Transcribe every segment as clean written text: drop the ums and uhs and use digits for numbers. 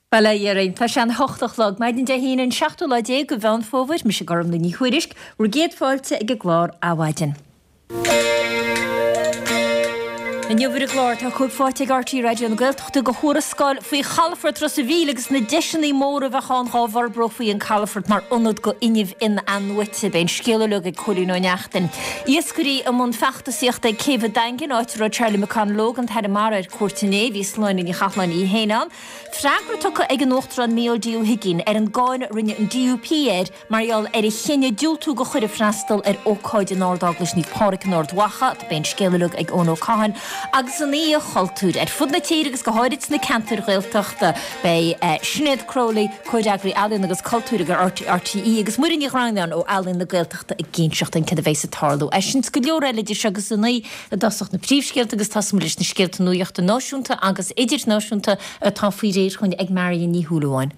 Bala dhéireann tá sean hochtachlog maidin de híanaan 16 go bhean fómhair me sé gom na ní chuirisc ru géad fáilte ag go glár áhaidin. Nniuhar a glár tá chuig fáte gartíí radio an Gaeltachta go chórascáil faoi Chalford tros a bhí agus na deisinaí móra bheitán hábharbroch faoi an Chalford mar ionad go inmh in anhuite ben scéalach ag choirú neachtain. Iascurí am mún feachtasíocht ag céh daingin áitir Charlie McCann Logan thar mar ar cuairtané hí sláinin í chatlain í héanán. Freagra tucha ag an óchtran míl díú higinn ar an gáin rinne an DUP marall ar i chéine dúltú go chuir freistal ar ócáid an Nordaglas ní páric Nordwacha ben scéalach ag Ónó Cahan. Agus an í a choultúr ar fud na tír agus go háirit na cantar Gaeltachta bei Sinead Crowley, Coideagri Allen agus cultúr gur RTE agus muirin í rangán ó Allen na Gaeltachta ag géinseacht an cad a bhéis a tarlú. Sin go leor eile dí segus an í a dasach na príomhscéalta agus tasam leis na scéalta nuíochta náisiúnta agus idir náisiúnta a tá faoi réir chuin ag marí ní thuúlaháin.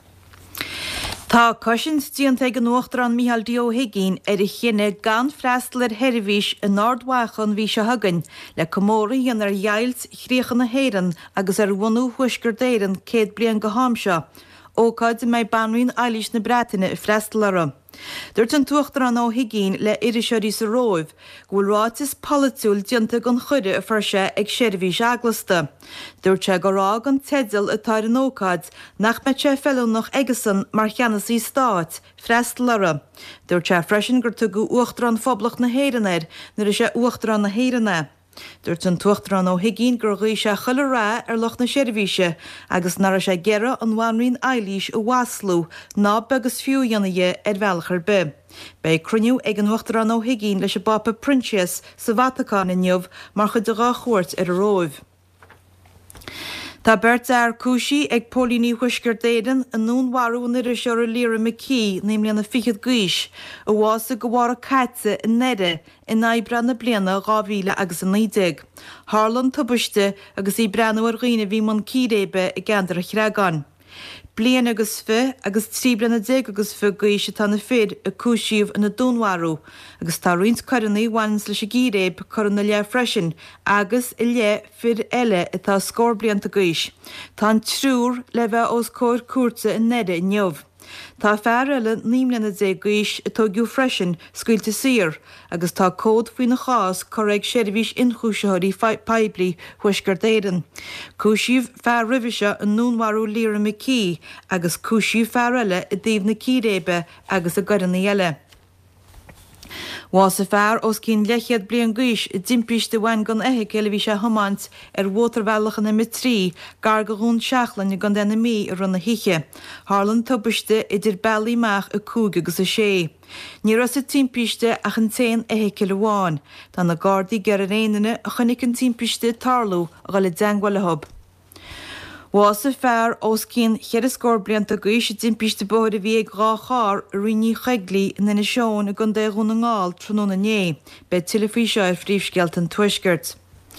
Tá cosint díanta ag an nuachtarán Micheál Díó Higgin ar i chinne gan freistal ar Herivís in Nordwachan bhí se hagann le comóraí an ar jailt chríochan na héireann agus ar bhhanú thuisgur déireann céad bliain go hámseo. Ócáid mé banrín eilís na Breataine i freistal ara. Dúirt an tuachtarán ó Higgin le iriseoirí sa róibh, bhfuil rátas politiúil dianta gan chuide a fuirse ag Seirbhís Aglasta. Dúirt sé go rá an tedal atá an ócáid nach me sé fellúnach agasan mar cheanasí stáit, freistal ara. Dúirt sé freisin gur tugu uachtarán phoblach na héireanir nar is sé uachtarán na héireanna. Dúirt an tuachtarán ó Higgin gur gaí sé chuile rá ar loch na Seirbhíse agus nar sé gera an bhainrín eilís ó Waslú ná begus fiú dhéanaige ar bhealachar be. Bei cruniú ag an tuachtarán ó Higgin leis a Papa Princess sa Vatican inniuh mar chud de gá chuirt ar a róibh. Tá beirt ar cúisí ag pólíní thuisgur déireann an núnharú na seoir Líra McKee némlí na fichiad gúis a bhása go bhhar caite in Nede in naibra na bliana 2000 agus an 90. Harlan tubaiste agus í breanú ar ghuiine bhí man círébe i gandar a chreagan. Blian agus fi agus tríbrenna deg agus fi gúis tá na fid a cúisíomh in na dúnharú agus tá rins corannaí bhains leis a gíréb coran na le freisin agus i le fid eile atá scór blianta gúis. Tá trúr le bheith os cóir cuarta in Nede in neamh. Tá fear eile níomlena dé gúis atá giú freisin scuilte sir agus tá cód faoin na chás choraigh Seirbhís inchúiseoirí peblií thuisgur déireann. Cúisíomh fear ribhise an núnharú Líra McKee agus cúisíomh fear eile i dtaobh na círébe agus a gcuireannaí eile. Was a fear os cín lechiad blian gúis i dimpríiste bhain gan éiche le bhí sé thomáint ar bhótarbhealachan na mitrí gar go rún seachlan gan denna mí ar runna hiiche. Harlan tubaiste idir bealaí meach a cúg agus a sé. Ní ras a timpiste ach an 10 éiche le bháin, tá na Gardaí gar a réanaine a chunig an timpiste tarlú a gáil le deanghil hub. Was a fear os cín chead scór blianta gúis i timpiste bóir a bhí ag rá chár riní cheiglaí in na seán a gan déún na ngáil tróna né, be tilafí seo ar phríomhscéalt an tuisgurt.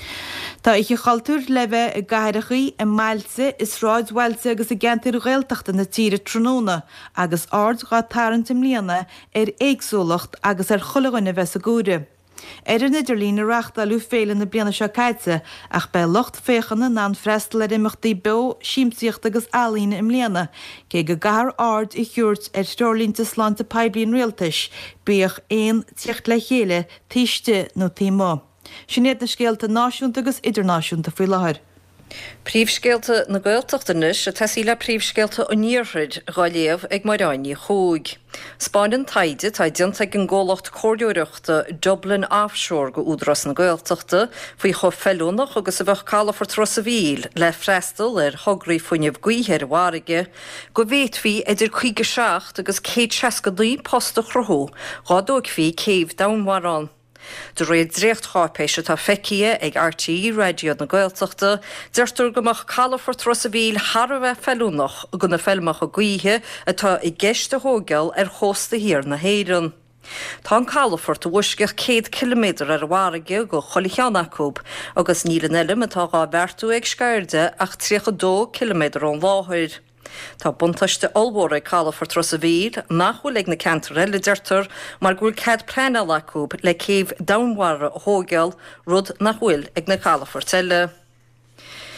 Tá ich chaltúr lebe a gaiirichaí a mailse is ráid bhailte agus a gentir Gaeltachta na tíre tróna agus ard gá tarint im líana ar éagsúlacht agus ar chulaghine bheits a gúre. Ar an idirlín a reachtalú féile na bliana seo caite ach be locht féchanna ná freistal ar imachtaí be síimsíocht agus alína im líana, cé go gahar ard i chiúirt ar steirlínta slánta peblion réaltais, bíoch éon tíocht le chéile tíiste nó tímá. Sinead na scéalta náisiúnta agus idirnáisiúnta faoi láthair. Príomhscéalta na Gaeltachtanis a tasí le príomhscéalta ó níorthid gáléamh ag maráinní chúig. Spáin taide tá dianta ag an ggólacht córdúireachta Dublin Offshore go údras na Gaeltachta faoi cho fellúnach agus a bheith Chalford tros a bhíl le freistal ar thograí fuinneamh gaoithe warige go bhéithhí idir 57 agus 162 posta chruthú gádóg hí céimh damhharán. De réad dréocht chápéise tá feicia ag RTE radio na Gaeltachta, deirtar gomach Chalford tros a bhíl har a bheith fellúnach go na fellmach a gaoithe atá i gceiste thógáil ar chósta hir na héireann. Tá an Chalford a bhuisceach 100 km ar warige go Choilcheanacúb agus níl an eile atá gá bertú ag scairde ach 32 km an láthir. Tá buntaiste olbóra Chalford tros a bhíl nachhfuil ag na cantar eile deirtar mar gúil cad prena lacúb le céimh damhhara thógáil rud nachhfuil ag na Chalford eile.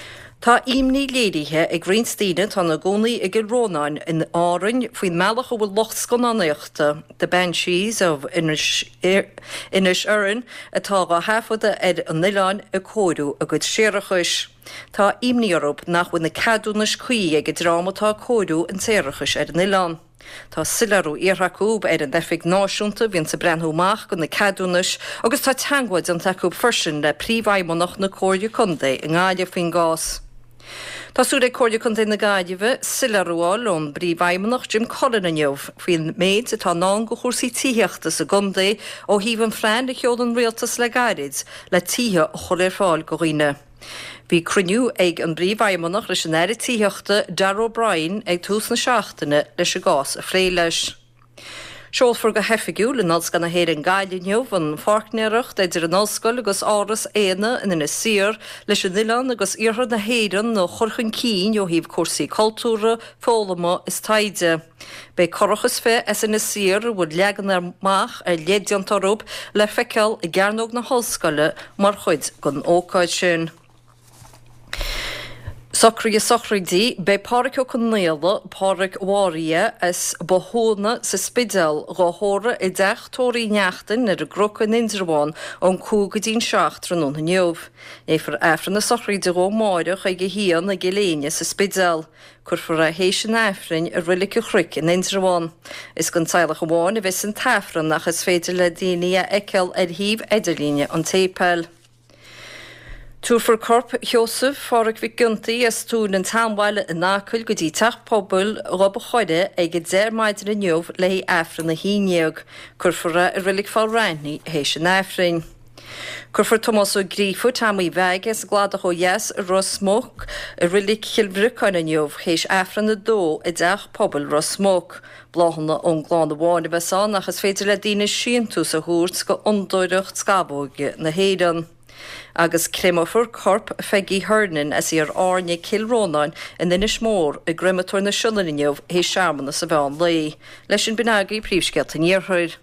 Tá imní léirithe ag Greensteine tá na gcónaí ag Rónáin in árainn faoin meach ó bhfuil locht sconáíochta the Banshees of Inis Urin atá go hafada an Niláin a cóú a go séirechas. Tá imníorb nach bfuin na cadúnas chuí ag drámatá cóú an séirechas an Niláin. Tá silarú iarthacúb an defig náisiúnta bhíonn sa brethúach go na cadúnas agus tá teangaid an taú fersin le príomhhaimmonach na cóirú chundé in gáile faoin gás. Tású é cóirú chundé na gáideh silarúáil ón bríomhhaimmonach Jim Collin aniuh faoin méid atá ná go chósaí tííochta sa gundé ó híomh an frein le cheol an rialtas le gairid le títhe choir fáil go riine. Bhí cruniú ag an bríomhhaimmonach leis an air tííochta Dar O'Brien ag tús na seachtaine leis a gás a phré leis. Seolfar go hefigiú le nás gan na héir an gaiileneomh an farcnéireacht idir an ollscoil agus áras éana ina sir leis an Niláin agus iarthar na héireann nó chorchan cín ó híomh cuasaí cultúra fólama is taide. Bei corachas fé as ina sir bhfuil leagan armach a léideantarób le feiceáil i gcearnóg na hallscoile mar chuid gon ócáid sin. Sochraidí be páric ó connéala páric waria as bohóna sa spidal gohóra I tóirí neachtain ar a grocha nindraháin ón cúgadín seach tran na neomh. Éfar efran na sochraidí go máireach ag hían na geléine sa spidal. Curfar a hééis an efrin a rilik chric in nindraháin. Is gan teilech amháin a bheits an tefran nach is féidir le daine eceil ar híb idirlíne an tépel. Túfar corp Joseph fáric bhí guntaí as tún an tamhaile in nácail go dtí teach pobail rob a chuide ag go déir maidir na neomh le hí efran na híineog, curfara a rilik fáil reinní hééis an efrin. Curfar Thomas ó Grífu tamí bhegus gladach ó yes Rosmóch a rilik chilbricain na neomh hééis efran na dó I deach pobail Rosmóch. Bláhanna ón gláán bháinna bheitá nach is féidir le dtíine síntú sa húirt go ondóireacht scabóige na héidan. Agus crémofar corp feigi hurnin as ar áne Kilrónáin in inis mór a grimatóir na siúlainneomh hé seamanna sa bheán lei, leis sin binagaí príomhscealt an níorthaid.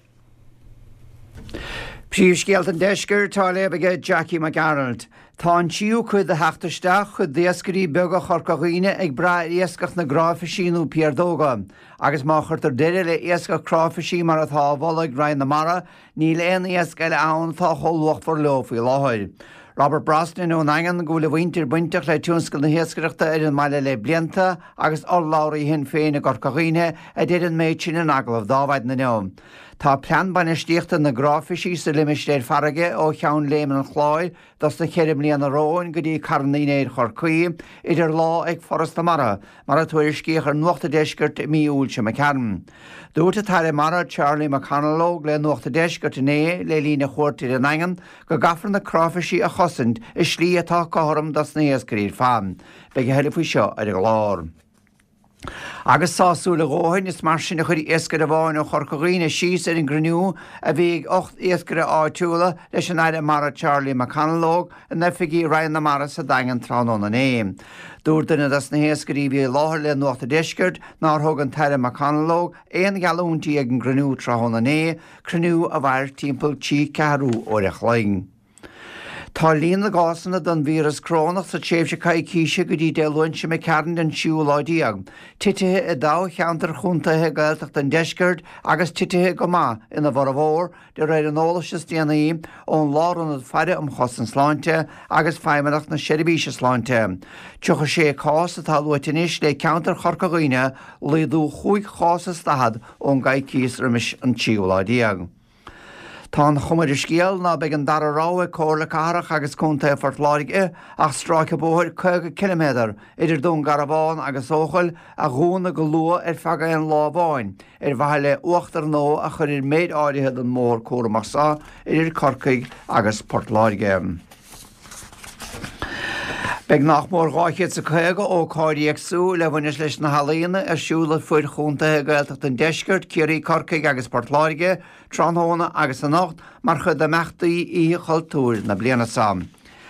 Príomhscealt an deisgur tá lébaige Jackie McGarald. Tá an tíú chud a heachtarsteach chud déascarí bega chorcaghine ag bra éascach na gráfaisínú Pierdóga, agus má chuirtar deire le éascach cráfaisí mar atá bholaigh rain na mara, ní le éon éascaile ann tá chomhlócht for leo faoi láthir. Robert Brosnan ó Nangan go le bhaintir buinteach le túnscail na héascaireachta ar an maiile le blianta agus orláirí hin féin na gorcaghine a déir an méid sin an aglah dáhaid na neom. Tá plean banistíochta na gráfaisí sa limistéir farige ó cheann léman an chláir dos na chéirim líon na róin go dtí carnaínéir chorcaí idir lá ag Forras na Mara, mar a tuair scíoch ar nuachta deisgurt míúilte me cearm. Dúirta taire mara Charlie McConnell le nuachta deisgurt inné le lína chuirtíir an Nangan go gafar na cráfaisí a chosint is slí atá cóthram dos na éascarír fan, be go heidir faoi seo ar go lár. Agus sáúla ghóhain is mar sin na chuir éascar a bháin ó chorcaghine síos ar an grniú a bhí 8 éascar áitiúla leis an aire mara Charlie McConnell a nefigí rain na mara sa dagan tránóna éim. Dúir duna das na héascarí bhí láthir le nuachta deisgurt ná thug an taire McConnell éon galúntaí ag an grniú tráthnóna é, crniú a bhair timpeall tí cearú óireach laing. Tá líon na gásanna don víras crónach sa tséimh se caiicíise go dtí déluintse me cearan den siúláidíag. Titithe I dá cheantar chuntathe gailteach den deisgurt agus titithe go má ina bhar a bhór de réir an ólasas déanaí ón láran feire chosan sláinte agus feimimeach na seirbíse sláinte. Tucha sé cás atá luitinis le ceantar chorcaghine léadú chuig chásas stahad ón gaicíos rimis an siúláidíag. Tá chumaidir scéal ná beag an darará cóla carach agus cúnta fortláige ach stráice bóthir 2 km idir dún Garabháin agus óchail a gúna go lua ar feaga an lábháin ar bhaile 8 a chuir méid áirithe an mór cuaramachsá idir Corcaigh agus Portláige. Beg nach mór gáichead sa chuige ó cáiríagsú le bhaine leis na halíonna a siúla fuir chuntathe gailteach den deisgurt Ciarí Corcaigh agus Portláige, Tránthóna agus an Nacht mar chud a meachtaí í chultúr na bliana sam.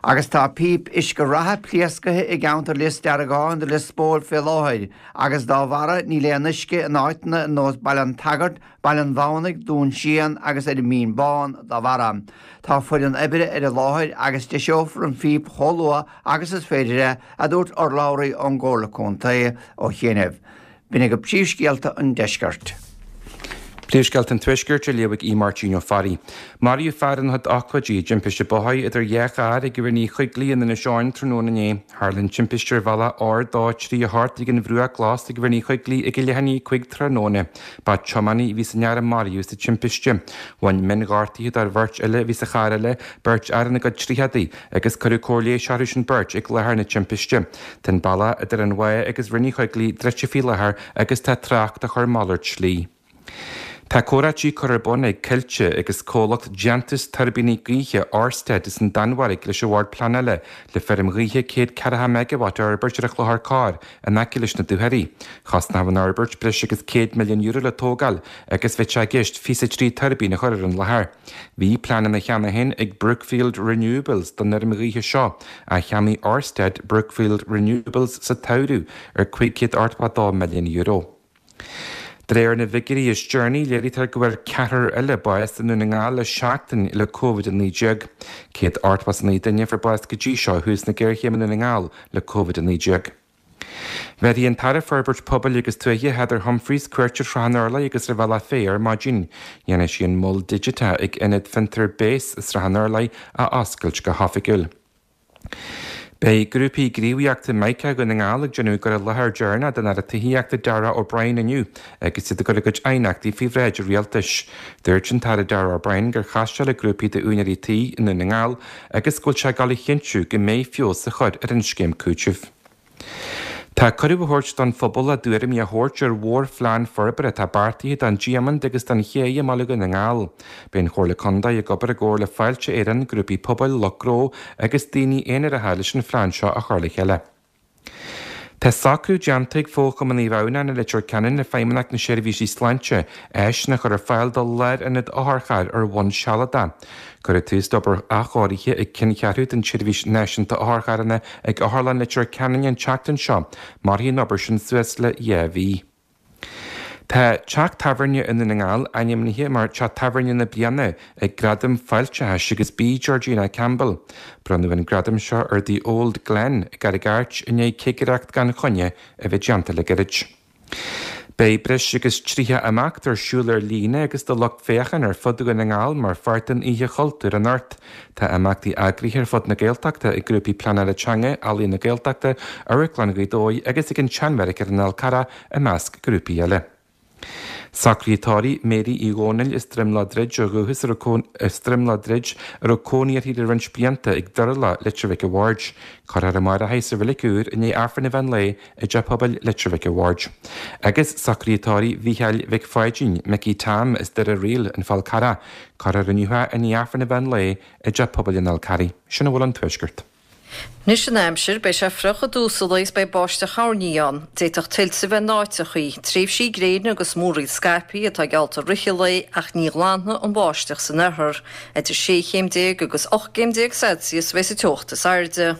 Agus tá píp is go ratha pliascathe I gceantar list ar a gáin de list spóil fé láthid, agus dá bhara ní léannisce an áitna nós bailin tagart, bailin bhánaigh dún sian agus mín bán dá bhara. Tá fuil an ibire ar a láthid agus de seofar an píp cholua agus is féidirre a dúirt ar láirí an ggóla chuntaí ó chéanamh. Bhína go príomhscéalta an deisceart. Príomhscéalt an tuisgurt a léabhaigh í Martino Farry. Mariu Farran had aquadí jimpiste bohaid idir dheachar ag gurní chuig líon na seáin tróna né. Harlan jimpisteir bhela ár dá trí a hart ag an bhrua glás ag gurní chuig lí ag lehanní chuig tróna. Ba chomaní ví san neara Mariu sa jimpiste. Bhain min gáirtaí ar bhirt eile ví sa cháile bhirt arna go tríhadaí agus chuir cóirlé searis an bhirt ag lethar na jimpiste. Ten balla idir an bhaid agus rinní chuig lí dreite fí lethar agus tá tracht a chur mallart slí. Tá córatí chorabun ag cilte agus cólacht Jantis turbíní gríe Orsted is an danharig leis bhhard planile le ferm gríe 140 megawatt arbeirt ar a chluthar cáir a nacilis na dúhairí. Chas na bhan arbeirt bris agus 100 milliún euro le tógal agus bheit se gist fisa trí turbína chuir an lethar. Bhí planan na cheanna hin ag Brookfield Renewables don nerm gríe seo a cheamí Orsted Brookfield Renewables sa taú ar 2.8 milliún euro. Dréir na vigirí is journey léirítar go bhfuir ceathar eile báis an nuna ngáil le seachtain le COVID-19. Céad artpas na daine for báis go dtí seo hús na ggéirchéim na ngáil le COVID-19. Bheití an tar Ferbert Pobal agus tuaithe Heather Humphreys cuairtear Rahanarla agus ra bhela féar mágin. Dhéana sí an mul digita ag inad fintar bés is Rahanarla a ascailt go hafaigil. Bei grúpi gríomhíochta maice go na ngálaigh genú gur a lethar dearna den ar a tuíochta Dara O'Brien aniu, agus si go go einachtaí fí bhréidir rialtais. Dúirt an tar Dara O'Brien gur chaiste le grúpi de únarití in na ngáil agus gúil se gála chinú go mé fios sa chud ar an scéim cúisih. Tá chuirh thuirt don phobal a dúirim a thuirt ar mhór phlean forbar a tá bartaí don Giaman agus don chéad málaga na ngáil. Ben chóirla conda a gobar a ggóir le fáilte éan grúpi pobal lochró agus daoine éanaar a heilis an phlean seo a chuirla cheile. Tá sacrú deantaigh fócha man í bhana na litir ceann na féimeach na seirbhísí sláinte éis na chur fáil do leir inad áthchaid ar bhain sealada. Chur túús dobar aáirithe ag cincearú an seirbhís náisiúnta áthcharanna ag áthlan litir ceann an teachtain seo, mar hí nobar sin suas le dhéhí. Tá teach taverne in na ngáil aimimnithe mar te taverne na bliana ag gradam fáilte agus bí Georgina Campbell. Brunn gradam seo ar the Old Glen gar a gart in é céigereacht gan chunne a bheith deanta le garid. Bei bris agus tríthe amach tar siúlar lína agus do loch féchan ar fodú na ngáil mar fartan ihe choultúr an ort. Tá amachtaí agrithir fod na géalteachta i grúpi Plana le Teanga alí na géalteachta ar glanagaí dói agus ag an Teanmeric ar an Alcara a measc grúpi eile. Sacrítáí Mary Igónil is Strimladridge a ruhus Strimladridge ar cóníar hí rin spianta ag darla Literavic Award. Char mar a heis a bhilicúr in é afran van lei i de pobal Literavic Award. Agus sacrítáí bhíheil vic fáidín Mickey Tam is de a riil an Falcara. Char a rinniuha in é afran van lei i de pobal in Alcari. Sinna bhfuil an tuisgurt. Nis an amsir bei se frucha dúsaléis bei báiste cháníán, déach tilsa bheith náitechaí, tríomh sí gréin agus múraí Skype atá gealta riche lei ach ní lána an báisteach san nethir, idir 6 agus 8 Celsius bheith sa teochta sairde.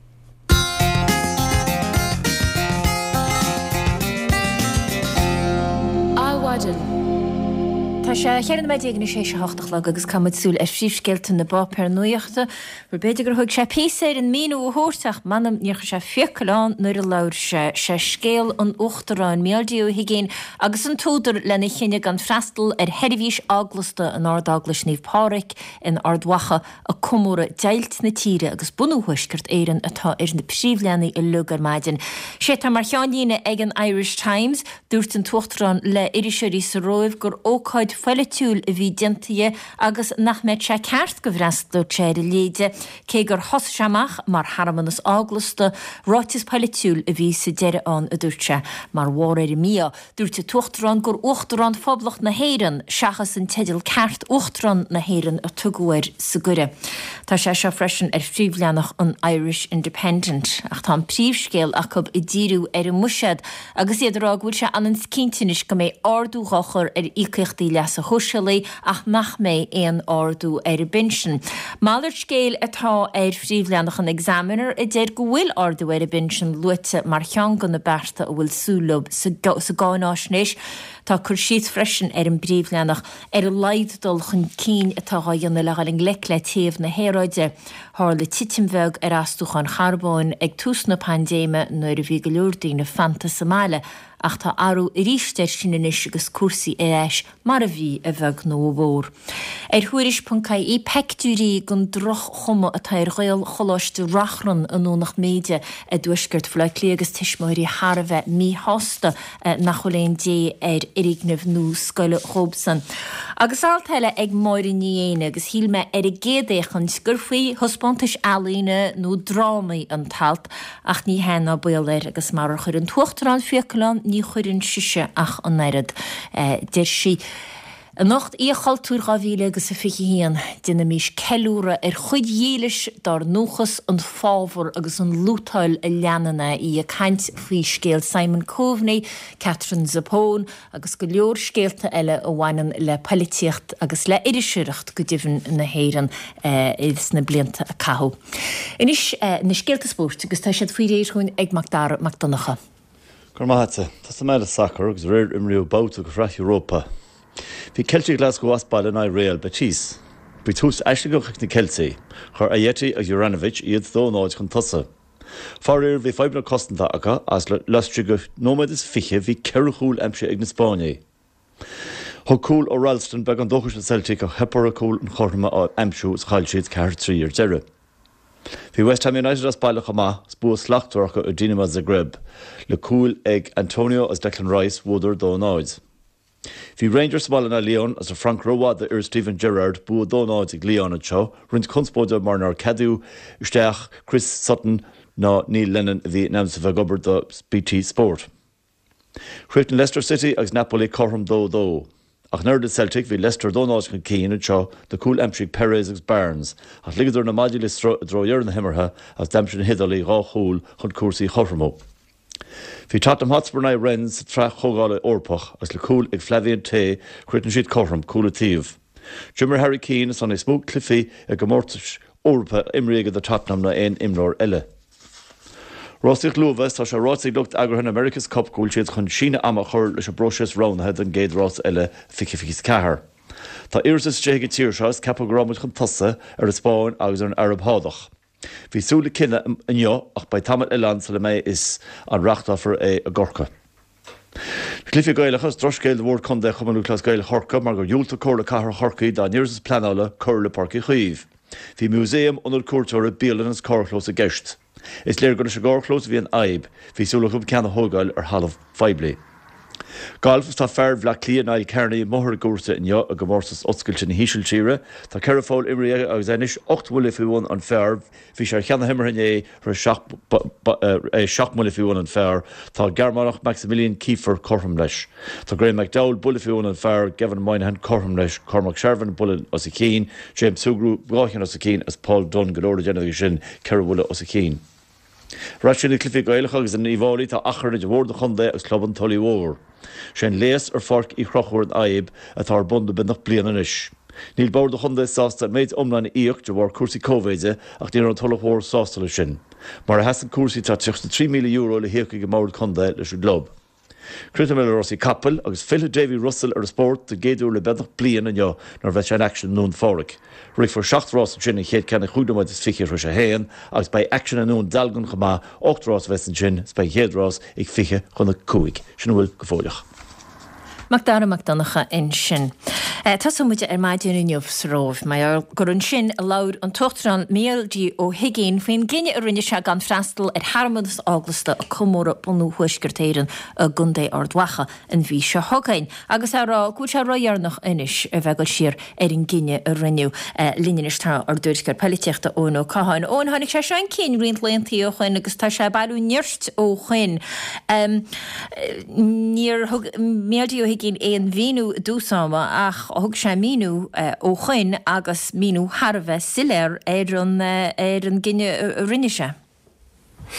Tá sé chearan méid ag na sé seachach le agus cumsúil ar fríomhscéalta na bápéir nuochta, ru beidir gur thug sé píséir an míú thuirteach manam níorcha sé fiocáin nuair a leir sé scéal an uchtarráin méaldíú higéin agus an túidir lena chinne gan freistal ar heirhís áglasta an ardaglas níomh páric in ardhacha a cumúra deilt na tíre agus bunúhuiisgurt éan atá ar na príomhleanaí i lugar maidin. Sé tá mar cheáníine ag an Irish Times dúirt an tuachtarrán le iriseoirí sa roimh gur ócáid foiletúil a bhí dintaí agus nach méid sé ceart go bhreastal téir léide, cé gur thos seamach mar haramannas áglasta ráitis foiletúil a bhí sa deire an a dúirte mar mhór mí dúirte tuachtarrán gur uchtarrán fóblacht na héireann seachas an teidir ceart uchtarrán na héireann a tuguair sa gure. Tá sé seo freisin ar phríomhleanach an Irish Independent ach tá príomhscéal acu i ddíriú ar an muisead agus iad rágúil se an cíntinis go mé ardú gachar ar íclichtaí le as a thuisialaí ach nach mé éon ardú ar binsin. Málar scéil atá fríomhleannach an examiner I déir go bhfuil ardú ar binsin luite mar cheangan na berta a bhfuil súlub sa gáináisnéis. Tá chur siad freisin ar an bríomhleannach ar a leiddul chun cín atá dhéanana le galing le taobh na héráide hála titimheg ar asúchan charbáin ag tús na pandéime nuair a bhí go leordaí na fanta Somália ach tá arú rísteir sin inis agus cuasaí éis mar a bhí a bheith nó bhór. Ar thuiris.caí pectúí gon droch chuma atá ar ghail choláiste rachran anúnach méide a dúisgurt fleiclí agus tiismóirí Harbheith mí hásta nach choléon dé ar irignamh nó scoile Robson. Agus altheile ag máirí níéine agus híl me ar a géadéchan scurfaí hospántais alíne nó drámaí an talt ach ní hena bualir agus mar chur an tuachtarán fiocalán ní chuirinn siise ach an neirad déir si. A nacht íchaltúr gavíle agus a fichi hían dina mís ceúra ar chud dhéilis dar nóchas an fábhar agus an lútáil a leanana í a caint faoi scéal Simon Coveney, Catherine Zappone agus go leor scéalta eile a bhhainean le polítíocht agus le idirisiireacht go dtíobhann na héireann is na blianta a cathú. Inis na scéalta spórt agus tá siad faoi réir chuin ag Macdonacha. Cormahate, tas meile sacr agus réir imriú bouta go freith Europa. Bhí Celtic Glasgow asbal in Réal Betis. Bhí tús eisle go chuig na Celtaí, chur Ajeti a Juranovic iad dónáid chun tusa. Farir bhí feibna costanta acha as le lustri go nóid is fiche bhí ceirchúil aimse ag na Spáine. Thug cúil ó Ralston beag an dóchas na Celtic a hepar a cúil an chorma á aimsú is chail siad ceir 3 ar deire. Bhí West Ham United as bailach amach spú slachtarcha a Dinamo Zagreb, le cúil ag Antonio as Declan Rice wódar dónáid. Bhí Rangers ball na Leon as a Frank Rowad ar Stephen Gerrard bú dónáid ag Leon anseo, rint conspóide mar nar Cadú, isteach Chris Sutton ná Neil Lennon a bhí nemsa bheith gobar do BT Sport. Chréifn Leicester City agus Napoli corham 2-2. Ach nuair de Celtic bhí Leicester dónáid chun cían anseo de cúil aimsí Perez agus Barnes, ach ligadidir na maidiúil dróiar na himmartha as daimsin hidalí rá chúil chun cuasaí chormó. Bhí Tottenham Hotspur na Rennes tre chogála orpach as le cúil ag Flavian Tay chritan siad chorm cúla tíomh. Jimmer Harry Keane san é smóg clifí ag go mórtas orpa imríige de Tottenham na éon imlór eile. Rossich Luva tá se rásaí lucht agrahan America's Cup gúil siad chun sína ama chur leis a broses rounhead an géad rás eile fichifís cethir. Tá iras déige tíir seás capagramid chun tusa ar a Spáin agus ar an Arab hádach. Bhí súla cinenne anneo ach ba tamil Ilan sa le mé is an reachtáfar é a gorcha. Clifi gailechas droscéil bhór chunda chumanú clas gail chorca mar go dúlta cóla cahar chorcaí dá níras planála curla parci chuomh. Bhí muséum onar cuairteóra bíalan as córchlós a gceist. Is léir go se górchlós bhí an aib, hí súla chub ceanna hógáil ar halamh feibli. Galfas tá fearr bhla clíon áil cearnaí mothir gúrsa inneo a go mórsas oscailte na híisiil tíre, tá ceir fáil imrí agus éis 8 millifiúin an fearr, hí sé cheanna himmarné ar 7 millifiúin an fearr, tá Germanach Maximilian Kiefer corham leis. Tá Graham McDowell bulifiúin an fearr, Gavin Moynihan corham leis, Cormac Shervin bulin os a cín, James Sugrú gáchan os a cín as Paul Dunn godóra déanana sin ceir bhula os a cín. Raisiúna clifi gailech agus an íháí tá achar de bhórda chundé agus cluban tolí mhór. Sin léas ar farc í chrochúir an aib atá bunda be nach bliana isis. Níl bórda chundé sásta méid omlain íocht de bhór cuasaí cóvéide ach níor an tolahór sásta le sin. Mar a hesan cuasaí tá €3 milliún le héocha go mór chundé leis an glob. Cruta me Rossi Capel agus Philip Davy Russell ar a sport de géadú le bedach blian anneo nar bheith an action nún fáric. Rig for 7 rás an sin chéad cena chuúdamáid is fiche ru a héan agus bei action anún dalgan chumá 8 rás west an sin bei héadrás ag fiche chun na cuaig. Sin bhfuil go fóileach. Macdonacha in sin. Tás muide ar maidún inniuh sróh, mai ar gur an sin a lair an tuchtran méaldí ó higéin faoin gine a rinne se gan freistal ar harmadas áglasta a commóra bunú thuisgurtéiran a gundé ardwacha an bhí se hogain. Agus ará gúid se roiarnach inis a bhegal siar ar an gine a rinniu líneistá ar dúircar políteachta ón ó caáin. Ón hánig se sein cín riint leontaí ó chuin agus tá se bailú neirst ó chuin. Níor méaldí ó higéin éon bhíú dúsáma ach thug sé míú ó chuin agus míú Harbheith siléir ar an gine rinne se.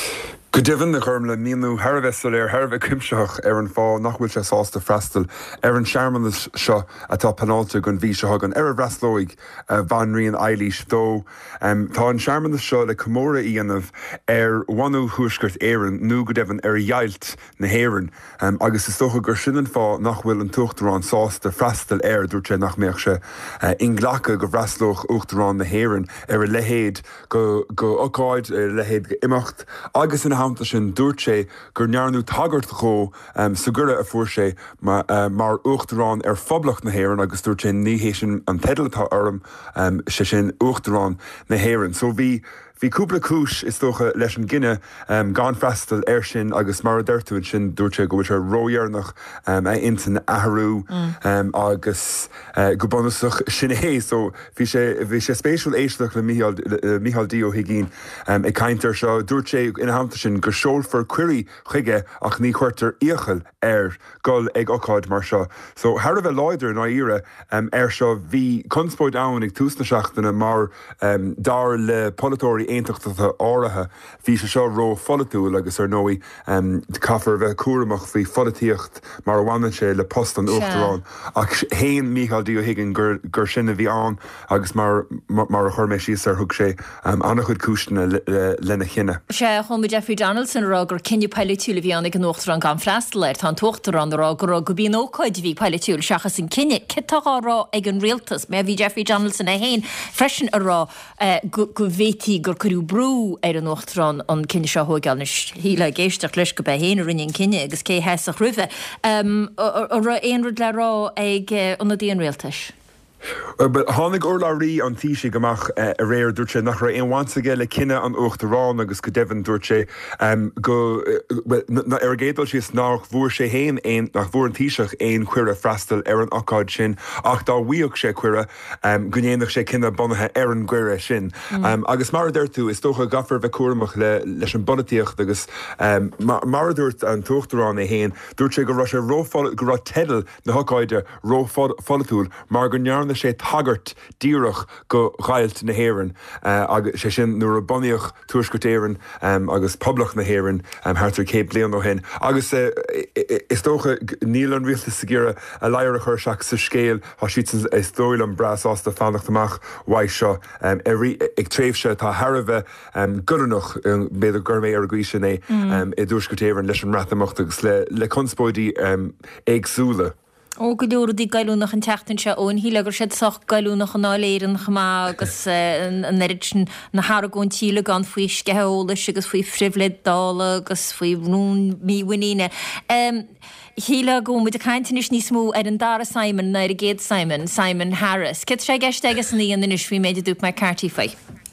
Go divan na chum le míú Harbhesil Harbheith crimseach an fá nachhfuil se sásta freistal an seaarman seo atá penalta gon bhí se hagan bhreslóig bhanríon eilís dó. Tá an seaarman seo le commóra íanamh bhaú thuisgurt éan nó go devan dheilt nahéann agus is tócha gur sinan fá nachhfuil an tuchtarrán sásta freistal dúirt sé nach méoch se inglacha go bhreslóch uachtarrán nahéann a lehéad go ócáid lehéad go imimecht agus in hamta sin dúirt sé gur nearnú tagart go sa gura a fuair sé mar uachtarrán phoblach na héann agus dúirt sé níhé sin an pedaltá orm sé sin uachtarrán na héann. So bhí cúpla cúis is tócha leis an gine gan freistal sin agus mar d'irtuid sin dúirt sé go bhfuil sé ródhearnach intan athhrú agus go bunasach sin so bhí sé spéisiúil éisteach le Micheál Dío Higgín i caiintear seo dúirt sé ina hamta sin gur seolfar cuirí chuige ach ní chuirtar íochail gol ag ócáid mar seo. So thar a bheith leidir ná ire seo bhí conspóid ann ag túsna seachtainna mar dar le polatóirí éintachta áirithe bhí se seo ró follatúil agus nóí caafar bheith cuaramach faoi follatíocht mar bhhaine sé le post an uachtarrán ach héon Micheál Dío Higgin gur sinna bhí an agus mar a chuirmééis síos ar thug sé annach chud cúisina lena chinine. sé chun Jeffrey Donaldson rá gur cinenne peilitiúla bhí anna an uachtarrán gan freistal tá tuachtarrán rá gur go bíon ócáid bhí peilitiúil seachas sin cinenne citará ag an rialtas mé bhí Jeffrey Donaldson a héin freisin ará go bhétí gur chuú brú an uachtarrán an cinenne seo thugáilnis híle géisteach leis go be héana rinne cinenne agus cé heach ruve ra éonrad le rá ag an dtíon rialtas. Tháinig orlaí an tíise goach a réir dúirt sé nach ra éonhaige le cinenne an uachtarrán agus go dehan dúirt sé go ar gédal síos nach bhuair sé héin nach bhór an tíiseach éon cuire freistal ar an ócáid sin ach dá bhuíoh sé cuire gonéanaach sé cinenne bunathe ar an gcuire sin. Agus mar d'irtú is tócha gafar bheith cuaramach leis an bolatíocht agus mar dúirt an tuachtarrán a héin dúirt sé go ra sé go ra tedal na hócáide ró follatúil mar go nearna sé tagart díireach go ghailt na héann agus sé sin nuair a buíoch tuaisgotéann agus poblach na héann hartar céip blion ó hen. Agus is tócha níl an rialta sa gcéire a leir a chuir seach sa scéal há siad is dóil an brasásta fannachtach waith seo ag tréimhse tá Harbheith gurannach beidir gurméid ar gcuí sin é i dúisgotéann leis an ratamachta agus le conspóidí agsúla. Ó go dúradí gaiúnach an teachtain se ón hí legur siad soch gaiúnach an náléiran chamá agus an neidir na Haragón tíle gan faoi sceolalas agus faoi frihleid dála agus faoi bhrún míhaíine. Híle go mu a caiintenis ní smú ar an dara Simon na a géad Simon Harris. Cit sé gceiste agus ní an inis bhí méidir dúp me cartíí fai.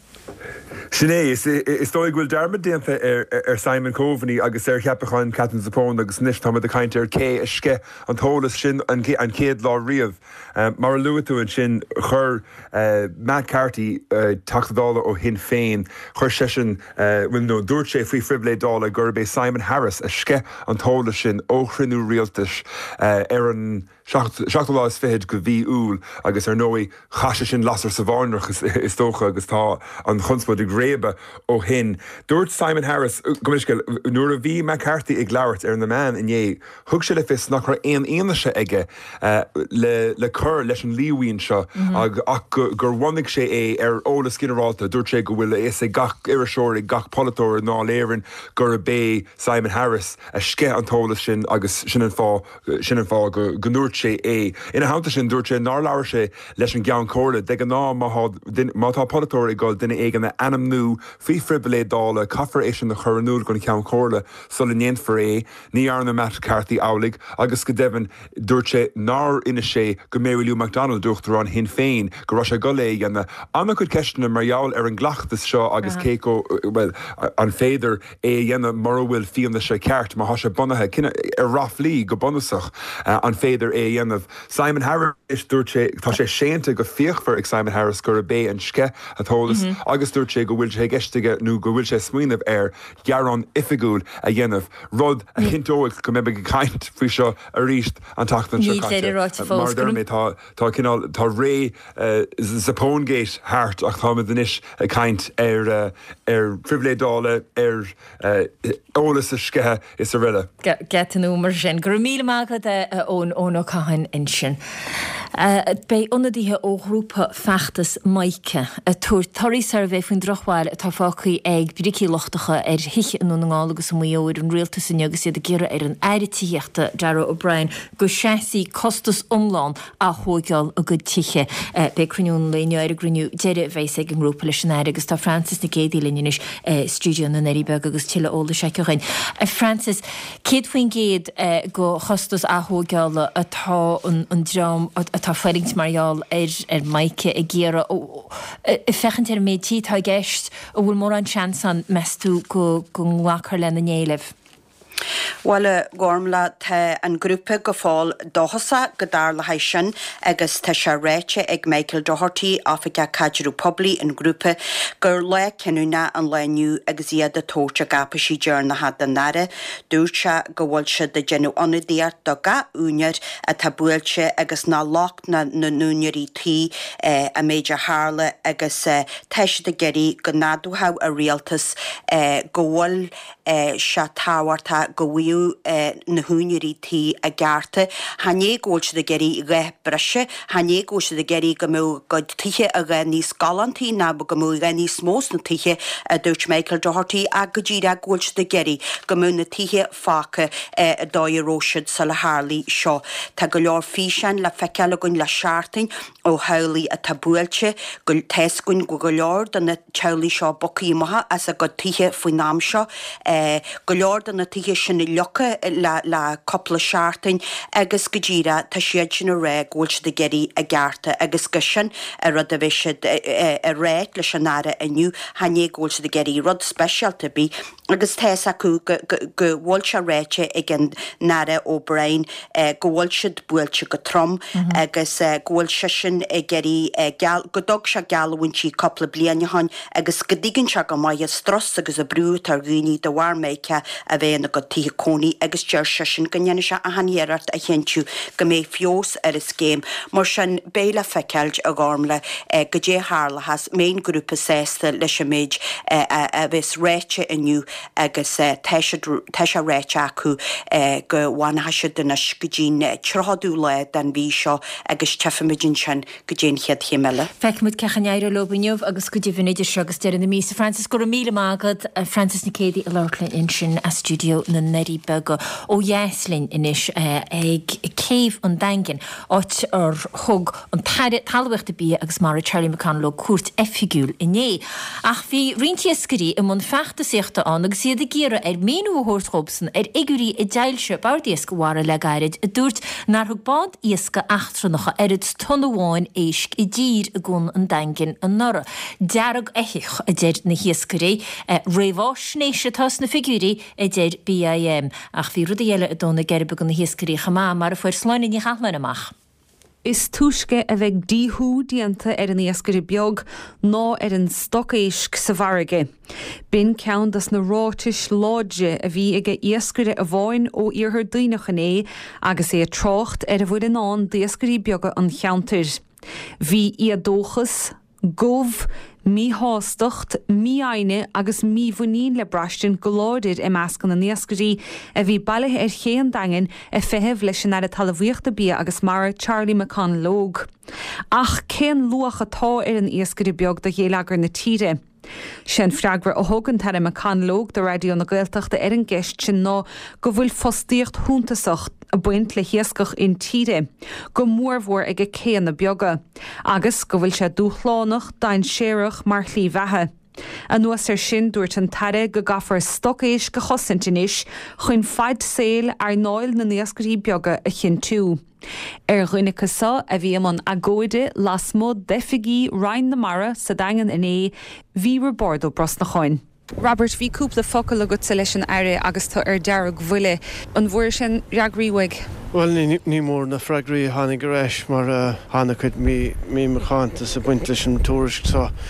Sinné is dóig bhfuil dermid déanta ar Simon Coveney agus cheapacháin Catan Zapón agus níos tá a caiinte ar cé isce an tólas sin an céad lá riamh. Mar luú an sin chur Matt Carty tadála ó hin féin chur sé sin nó dúirt sé faoi friblédála gur bé Simon Harris a sce an tóla sin óchrinú rialtas ar an seachtalá is féid go bhí úl agus ar nóí chaise sin lasar sa bhánach is tócha agus tá an chunspóid rébe ó hin. Dúirt Simon Harris gomiscail nuair a bhí McCarthy ag leabhart ar na man inné thug sé le fis nach ra aonaise aige le chur leis an líomhaíonn seo ach gur bhainnig sé ar ólas cinráta dúirt sé go bhfuil is é gach iriseoir gach polatóir ná léirann gur a bé Simon Harris a sce an tólas sin agus sin an fá go nuirt sé ina háanta sin dúirt sé ná leabhar sé leis an gceann córa de an ná mátá polatóir gáil duine éige na anam nú fhí fribalé dála caafar é sin na churanúil gona ceann córa sul inéon for ní arna Matt Carthy álaigh agus go deban dúirt sé ná ina sé go méhfuilú McDonald dúchttarrán hin féin go ra sé go lé anna chud ceistena marall ar an ghlachtas seo agus céco well an féidir dhéanana mar bhfuil fianna sé ceart má se bunathe cinenne ar raflí go bunasach an féidir dhéanamh. Simon Harris dúirt sé tá sé séanta go fiochfar ag Simon Harris gur a bé an sce atólas agus dúirt sé go go bhfuil sé geistige nó go bhfuil sé smuoineh gearan ifigúil a dhéanamh rud a hintóil go mé caiint fao seo a ríist an tatan seo mar dermé tá ré Zapóngate háart ach tá inis a caiint friblédála ólas a scethe is a riile. Getanú mar sin gur míle mágad ón ó caiin in sin. Bei onadíthe ó grúpa feachtas maice a túir torí survey faoin drochháil tá fácaí ag bricí lochtacha hiiche an ngálagus muoir an rialtas in agus iad a ggéire an airitííochta Darragh O'Brien go séí costas umláin a thógeáil a go tiche be cruniún léine ar a gruniú deire bhééis ag an grúpa leis an air agus tá Francis na géadí linis stúdio na Neribeg agus tiile óla seiceáin. Francis, céad faoin géad go chostas a thógeála atá an drám tá fuiringt marall maice a ggéire fechant méidtí tá gceist ó bhfuil mór an seansan meú go nghacar lena néileh. Wala gormla te an grúpa go fáil dohasa go dar le haisin agus te se réite ag Michael Doherty Africa Cadrú Publi an grúpa gur le cenúna an leniu agus iad a tóte gapa sí dear na had an nare dúrse go bhfuil se de genú anadíart do ga úneir a tabúilte agus ná locht na núneirí tí a méidir hále agus teise de geirí go nadúha a rialtas go bhfuil se táhairta go bhíú na húneirí tí a gcearta, hané ggóilte de geirí ré breise, hané ggóilte de geirí go mú go tithe a ré níos galantí ná go mú ré níos mós na tithe a dúirt Michael Doherty a go ddíra ggóilte de geirí go mú na tithe fáca a dóiróisiid sa le hálí seo. Tá go leor físean le feiceala gon le seaartain ó haulaí a tabúilte go teiscún go leor don na tealaí seo bocaí maithe as a go tithe faoi nám seo go leor don na tithe sin lecha le coppla seaartain agus go ddíra tá siad sin a ré ggóilte de geirí a gcearta agus go sin a rud a bheisiid a réit leis an nára aniu hané ggóilte de geirí rud speisialta bí agus teas acu go bhfuil se réite ag an nára O'Brien go bhfuil siad buailte go trom agus ghfuil se sin geirí go dog se gealhaintí coppla blianaáin agus go dtígann se go maiad stras agus a brú tar gúní do bhharméice a bhéna go tí cónaí agus deir se sin go nnéana se a hanéart a chéintú go mé fios ar is céim mar sin béle feiceáilt a gámla go dé hálachas main grúpa sésta leis méid a bheits réite aniu agus teise réite acu go bhaintheise duna go dín troadú le den bhí seo agus tefamidjin sin go dén chead chéile. Feicmid cechannéir lobaniuh agus go dtíhannéidir segus deir na mísa Francis go míle mágad Francis na céadí a leirlainn in sin a stúdio na Neribeg ó Dhéaslinn inis ag céimh an daingin áit ar thug an talhaachta bí agus mar Charlie McCanlow cuat effigiúil inné. Ach bhí rintiascarí i mún feachtaíochta an agus siad a ggéire ménú Horthobson igurí i deilse bardíos go bhhara le gairid a dúirt nar thug bád íosca achtranacha irid tonháin éisc i ddír a gún an daingin an nora. Dearag éich a déir na hiascarí réhás snéise tas na figurí a déir BIM ach bhí rud a dhéile a donna geirbe gan na hiascarí chamá mar a fuir sláinna ní chatlain amach. Is túisce a bheith díthú díanta ar an iascarí beag ná ar an stocéisc sa bharige. Bin ceann das na ráis láide a bhí ige iascaire a bháin ó iarthar daoinechan é agus é trocht ar a bhfuil an án iascarí beaga an cheantar. Bhí iadóchas, gomh, mí hástocht, mí aine agus mí bhuinín le brastin goláidir i meascan na iascarí a bhí bailithe ar chéan daingin a feitheamh leis sin ar a talmhaíochta bí agus mar Charlie McCanlow. Ach cén luach atá ar an iascarí beag do dhéalagar na tíre. Sin freagra a thugann tar McCanlow do radio na Gaeltachta ar an gceist sin ná go bhfuil fostíocht thúntasacht a buint le hiascach in tíre, go mórmhór ag a céan na beaga, agus go bhfuil sé dúchlánach dain séireach mar chlí bheithe. An nuas ar sin dúirt an taire go gafar stocéis go chosantinis chuin fad saoil ar náil na iascarí beaga a chin tú. Ar ghunachasa a bhí am an agóide lasmó defigí Ryan na Mara sa dagan in é bhí bord ó bros na cháin. Robert bhí cúpla focail a go sa leis an aire agus tá ar dearg bhuile an bhuair sin reagríhaig. Well, ní mór na freigraí hánig go réis mar hána chuid mí meánta sa buint leis an túris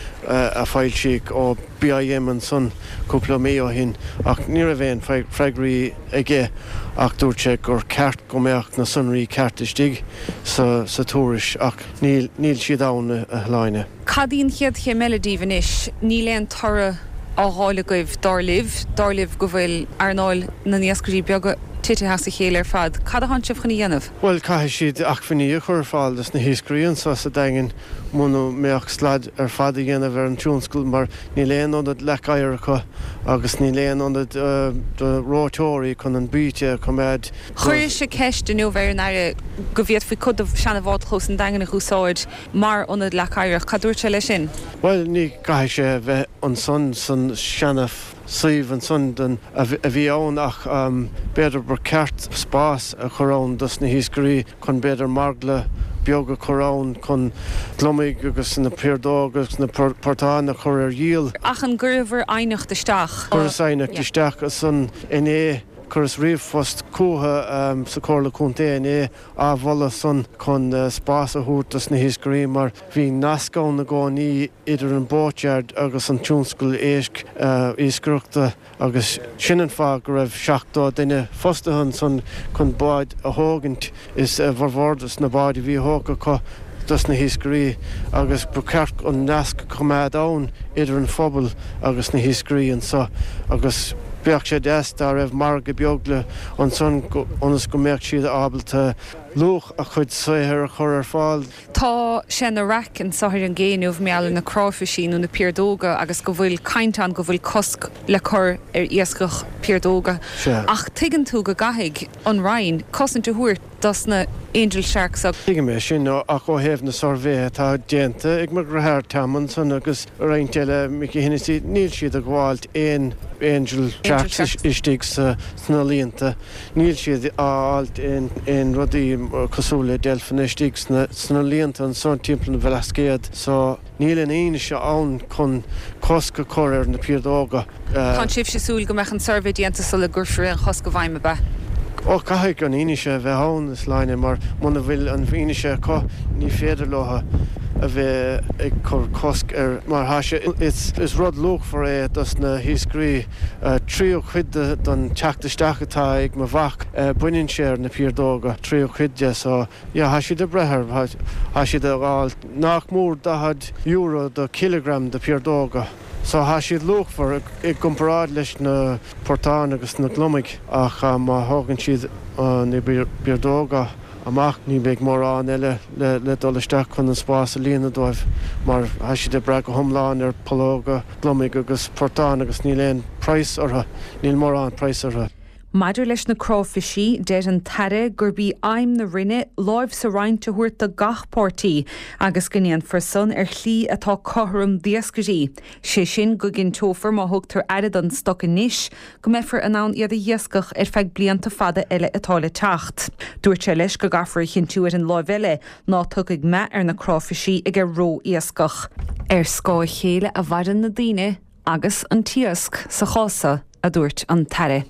a fáil siig ó BIM an son cúpla mé ó hin ach ní a bhéon freigraí aige ach dúirte gur ceart go méach na sunraí ceartistí sa túris ach níl siad ána a hláine. Cadíonn chiad ché melodíhan is ní leon torra á hála goibh darlibh go bhfuil arnáil na níoscarí beaga tite has a chéile ar fad. Cad a hansibh chuna dhéanamh? Well, caiith siad achfaní a chur fáildas na híoscaríonn sa daingin múna méach slad ar fad a dhéanamh ar an túnscoil mar ní léon anad lecairicha agus ní léon anad de rótóirí chun an bíte cuméid. Chuir sé ceist den bhéir an aire go bhíad fao cud seanna bhád chós an daingin a chúsáid mar anad lecairich. Cadúirte lei sin? Well, ní caiith sé bheith an son san seanamh Saomh an son a bhí ann ach beidir bar ceart spás a chorán dus na híoscarí chun beidir margla beaga chorán chun glumig agus na péirdó agus na portáin a chur ar díal. Ach an gcuirhar ainicht isteach. Churas ainicht isteach a san iné churas riomhfost cútha sa cóla chunta iné á bhla son chun spás a thuútas na híoscarí mar bhí nascán na gáí idir an bóteard agus an túnscoil éisc íoscruachta agus sinan fá go raibh seachtá duine fostahan son chun báid a thógant is bharmhórdas na báid bhí thóga chu dus na híoscarí agus buceart an nasc chuméid ann idir an phobal agus na híoscarí an sa agus beag sé deasta raibh mar go beagla an son onas go méach siad ábalta luch a chud saothar a chur ar fáil. Tá sé na raic an sathir an géanúh meall na cráfiisiú na péirdóga agus go bhfuil caintán go bhfuil cosc le chur ar iascach péirdóga. Ach tuigeann tú go gaithigh an rainn cosan tú thuairt das na Angel Sharks ag. Tuige mé sin ach ó héamh na sorvé tá déanta ag mar rathir taman san agus reinteile mi hinnesí níl siad a gháilt éon Angel Sharks istíigh sna líonta. Níl siad áilt in rudaí cosúla delfanistíigh sna líonta an son timppla na bhelascéad so níl an aine se ann chun cosca chur ar na péirdóga. Chun sibh sé súil go meach an survé déanta sulla gurfriú an chosca bhaime be. Ó caiigh an ínise bheith hán is leine mar muna bhfuil an bhíise có ní féidir látha a bheith ag chur cosc ar mar haise is rud luch for é dus na híoscarí trío chuide don teachtaisteachatá ag mar bhach buinn séir na péirdóga trío chuide so haisiad a brethir haisiad a gáil nach mór dahad euro do kilogram de péirdóga. So haisiad luch for ag gomparáid leis na portáin agus na glumig ach má hágann siad na péirdóga amach ní beag mór an eile le dolisteach chun an spás a líana dóibh mar haisiad a bre go thomláin ar pológa glumig agus portáin agus ní léon price ortha níl mór an price ortha. Maidir leis na cráfiisií déir an taire gur bí aim na rinne láimh sa roiinte thuirt a gachpórtaí agus gníon for son ar chlí atá cotharm díoscarí. sé sin go ginn tófar má thugtar airad an stoc níis go méfar an ann iad a dhioscach ar feidh blianta fada eile atála techt. Dúirt sé leis go gafar chin tú ar an láimheile ná tugadh me ar na cráfiisií ag ar ró iascach. Ar scáil chéile a bhadan na daine agus an tiasc sa chása a dúirt an taire.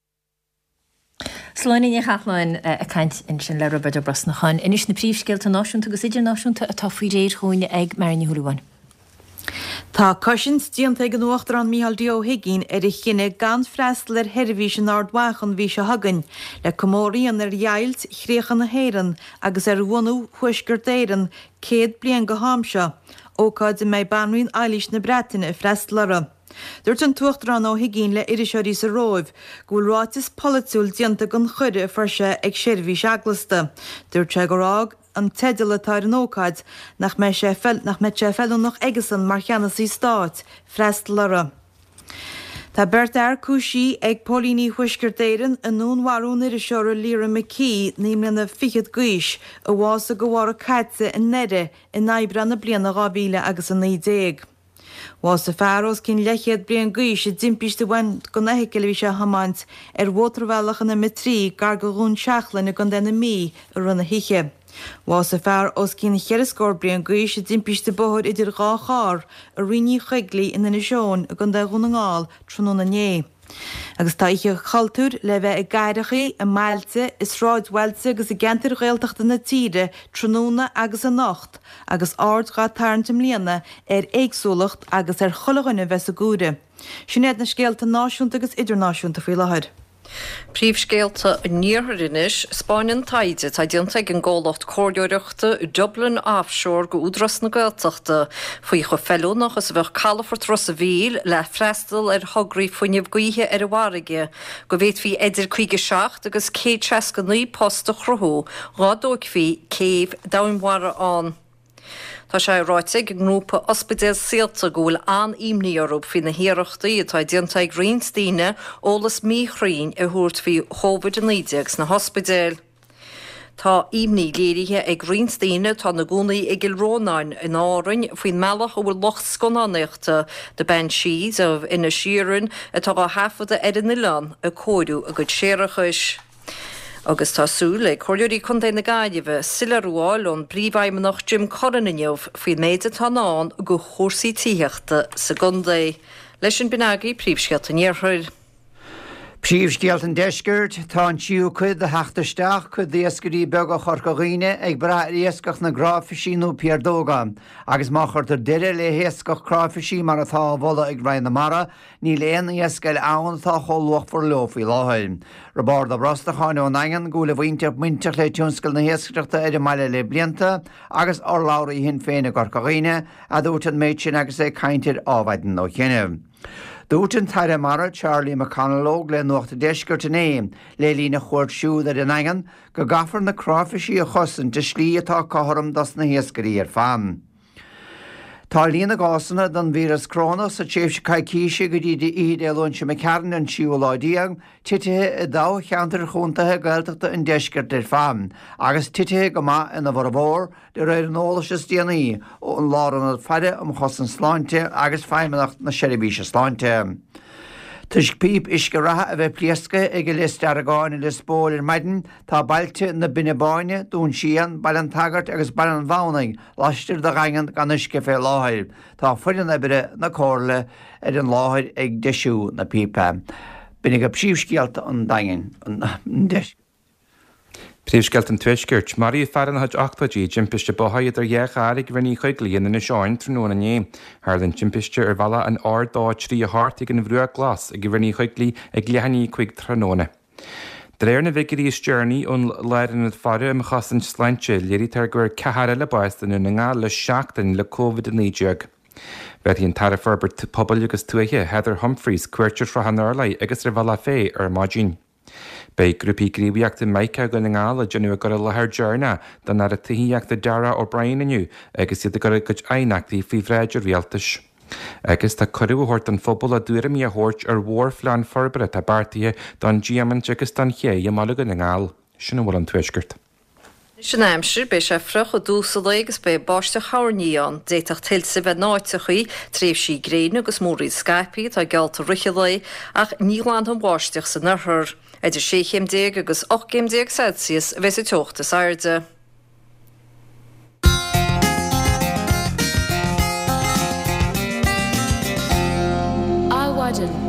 Sláinine chalainn a caiint in sin le beidir bras na chain. Inis na príomhscéalta náisiúnta agus idir náisiúnta a tafaí réir chuoine ag Mairne Thuúlaháin. Tá cosint díanta ag an nuachtar an Mícheál Deo Higgin ar i chinine gan freistal ar heirhís an ardhachan bhí se hagann le comóraíon ar dheilt chríochan na héireann agus ar bhhanú thuisgur déireann céad blian go hámse ócáid in méid banríonn eilís na Breataine i freistallara. Dúirt an tuachtarán ó Higgin le iriseoirí sa róibh go bhfuil rátas politiúil díanta gan chuide farse ag seirbhís eaglasta. Dúirt sé go rág an teidir letáir an ócáid nach méid sé fellún nach eagasan mar cheannas í stáit freistallara. Tá beirt ar cúisí ag pólíní thuisgur déireann an nónharún iriseoir Líra McKee nímlíonn na fichiad guis a bhása go bhhar caite in neire in naibbre na bliana 2000 agus an 19. Was sa fearros cin lechiad blian guis a dimpiste bhain go nahiceil bhí sé hamáint ar bhótarhheach na mitrí gar go rún seachlan na gan denna mí a runna hiiche. Was a fear os cín cheirascóbrian gois a dimpiste bohor idir gá chár a riní chuiglaí in na seán a gan de runnaáil tróna né. Agus taiche chaltúr le bheith a gaiirichaí a mailte is ráidhailte agus a gentir réalteachta na tíre tróna agus a nacht agus ard gá tarntim líana éagsúlacht agus cholaganna bheits a gúre. Sinnéad na scéalta náisiúnta agus idirnáisiúnta faoi láthair. Príomhscéalta níorthirinis Spáin taide tá dionta an ggólacht córdeireachta Dublin offshore go údras na Gaeltachta faoi go fellúnach as bheith Calafort Rosa Bhíl le freistal thugraí faoineh gaothe a bharige go bhéit hí idir 57 agus 109 posta chruthú rádóg hí céh damhhara an. Tá sé ráiteigh grúpa ospidéal síalta gúil an imníorúb fi na hiireachtaí atá dionta Greensteine ólas míchraín a thuirt fi COVID-19 na hospidéal. Tá imní léirithe ag Greensteine tá na gúnaí ag Gilrónáin in árainn faoin mealach ó bhfuil locht sconáneachta de Banshees a ina siúrann atá á hafada ar in Ilan a cóidú a go séirechais. Agus tásúla choirí chun na gaiideh silarúáil ón bríomhhaimmenach Jim Corrineomh faoin méide tánáin go chósaí tííochta sa gundé. Leis an binagaí príomhscealta níorthúil. Príomhscéalt an deisgurt tá an siú chud a heachtarsteach chud déascarí bega chorcaghine ag bra réascach na gráfiisiú Pierdóga, agus má chuirtar deire le héascach cráfiisií mar atá bhla ag rain na mara, ní léon iascail ann tá chollach for leofaí láhail. Rabáir a brastacháin ó nagan gúla bhainte muinteach le tiúnscail na héascachta ar meile le blianta agus ar láirí hin féinna gorcaghine a dút an méid sin agus é caiintear ábhaidan ó chéanamh. Dúirt an taire mara Charlie McConnellóg le nuachta deisgurt in éim le lína chuirt siúd ar an aigen go gafar na cráfiisií a chosan de slí atá catharm das na héascarí ar fan. Tá lína gásanna don víras crónas a tséimh se caiicíise go dtí iad éún se me cearan an siúláidíag titithe i dá cheantar chuntathe gailteachta an deisgurt ar fan, agus titithe go má ina bhar bhór de réir an ólas déanaí ó an láran feide am chosan sláinte agus feimimeach na seiribíse sláinte. Tuis píp is go ratha a bheith pliasca ag go list aragáin i lispóil in maidin tá bailte na binebáine dún sian bail an tagart agus bail an bhánaigh laistir de gangan gan isce fé láthir. Tá fuidir ibire na cóirla ar an láthir ag deisiú na pípe. Bínig go príomhscéalta an dain an deis. Príomhscéalt an tuisgurt, Marí fearan chuid 8 jimpiste bothaid ar dhearchaig bhení chuiglaíon na seáin tróna né. Tharlann jimpiste ar bhela an ardá trí a háart ag an bhrua glas ag bhení chuiglaí ag lehanní chuig tróna. Dréir na bhigirí stearnaí ón leirann na fada am chasan sláinte léirí tar gur cethara le baistan na ngá le seachtain le COVID-19. Bheith híon tar ferbert pobl agus tuaithe Heather Humphreys cuairtear frahannar lei agus ar bhela fé ar mádín. Bei grúpi gríomhíoachta Maica go ngála genú go lethir dearna don ar a tuíoachta Dara ó Brian aniu agus iad go go einachtaí fao bhreidir rialtas. Agus tá choúhairt an fphobal a dúra í a thuirt ar mhórfleán forbre a bartaithe don Giaman agus don ché a mála go ngáil sinna bhfuil an tuisgurt. Sin aimsir be sé frech a dúsa agus be báiste chairníán déach tilsa bheith náitechaí tréh sí gréine agus mórí Skype tá gealta ruiche lei ach níláán an bháisteach san narthir. Idir 6 agus 8 Celsius bheits i teochtas airde. Áhaidan.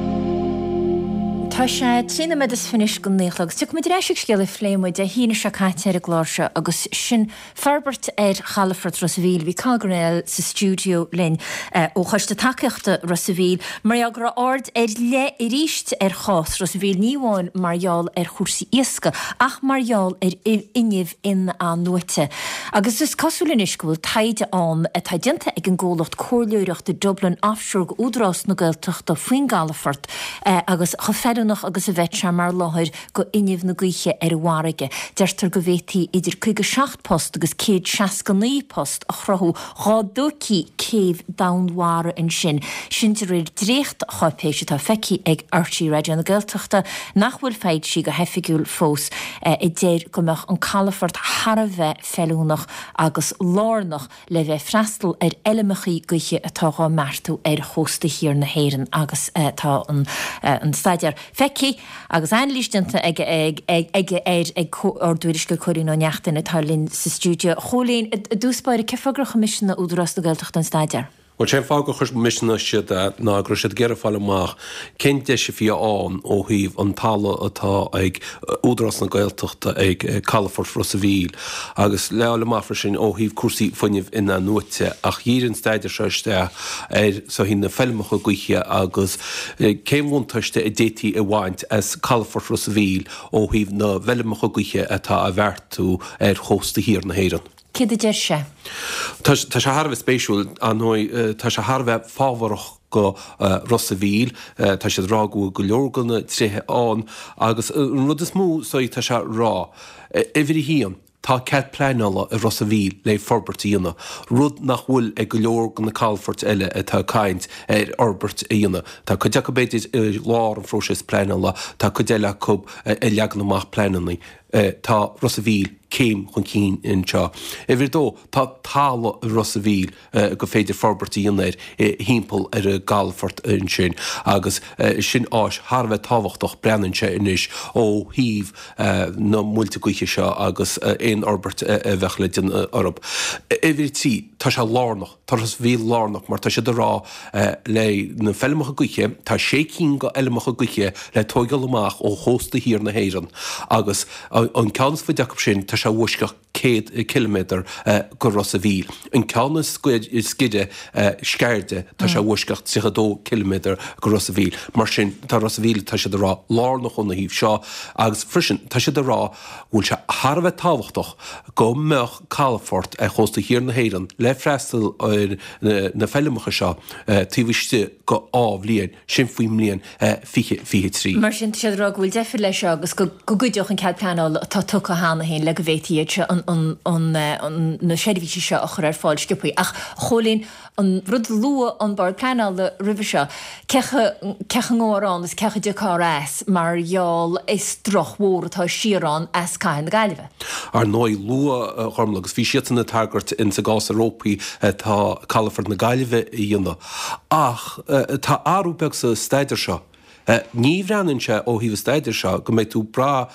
Tá sé trína me is finis go nélagus. Tu muid réisiigh scéala fléimid a híine se caiite ar gláirse agus sin ferbert ar Chalafort Rosa Bhíl hí Calgranel sa stúdio linn ó chuiste takeachta Rosa Bhíl mar ag ra ard ar le i ríist ar chás Rosa Bhíl níháin marall ar chósaí iasca ach marall ar inniuh in an nuite. Agus is cosúlinn iscúil taide an a taidianta ag an ggólacht cóirleoireachta Dublin offshore go údrás na Gaeltachta faoin Galafort agus chofedú agus a bheit mar láthir go inniuh na gaoithe ar bharige. Deirtar go bhhétaí idir 56 post agus 169 post a chrathú rádócí céh damhhara in sin. Sintar réir dréocht chápéise tá feici ag RTÉ Radio na Gaeltachta nach bhfuil féid si go hefigiúil fós i déir go meach an Calafort Hara bheith fellúnach agus lárnach le bheith freistal ar eilemechaí gaoithe atá gá mertú ar chósta hir na héireann agus tá an staidir Feici agus einlístanta ag ordúiris go choirí nó neachtain na tarlín sa stúdio. Cholín dúspáir cefagracha misisina údras do gailteach an staidir. Well sé fá go chus misna siad ná gro siad gear fáil amach cinnte sé fi an ó híh an talla atá ag údras na gailteachta ag Calafort Rosavíl agus leála máfra sin ó híh cuasaí funineh ina nuite ach híann staidir seiste sa hí na felmacha gcuiche agus céimhúntaiste i détí i bhaint as Calafort Rosavíl ó híh na bheilemacha gcuiche atá a bhhartú chósta hír na héireann. Cid a deir sé? Tá sé Harbheith spéisiúil tá sé Harbheith fábharach go Rosavíl, tá sé rágú go leorganna tríthe an agus rud is mú tá sé rá. Ihrí hían tá cead pleanala i Rosavíl le forbertííanana. Rud nach bhfuil ag go leorgan na Calafort eile atá caint orbert íana. Tá chu deach béidir lár an fróis pleanala, tá chu déile cub i leagan amach pleananaí. Tá Rosavíl céim chun cín inseo. Ihir dó tá tála Rosavíl go féidir forbertííanair hímpel ar a Calafort in sin agus sin áis Harbheith táhachtach breananse inis ó híh na multicuiche seo agus éon orbert a bheithla den orb. Ihir tí tá sé lánach, tá bhí lánach mar tá sé rá le na felmacha guiche, tá sé cín go eilemacha guiche le tógal amach ó hósta hír na héireann agus an ceannas fa deach sin tá sé bhuisceach 100 kilometr go Rosavíl. An ceannas skide scairde tá sé bhuisceach 32 kilometr go Rosavíl. Mar sin tá Rosavíl tá sé rá lánach chun na híh seo agus frisin tá sé rá bhfuil se Harbheith táhachtach go meach Calafort a chósta hír na héireann le freistal na fellimecha seo tíhiste go ábhlíonn sin faoim mlíonn fiche trí. Mar sin sé rá bhfuil defir lei seo agus go guideoch an cead pleanál tá tucha hána héin le go bhétíiad se na séhíse seo a chur ar fáil scipaí ach cholín an rud lua an bar pleanál le ribh seo cecha ngórán is cecha de cárás marall is troch mhór atá siarrán as caiin na Gaillimhe. Ar nói lua chumlagus bhí siad na tagart in sa gás Európaí tá Calafort na Gaillimhe dhéanana. Ach tá áúbeag sa staidir seo. Ní bhreanann se ó híh staidir seo go méid tú bra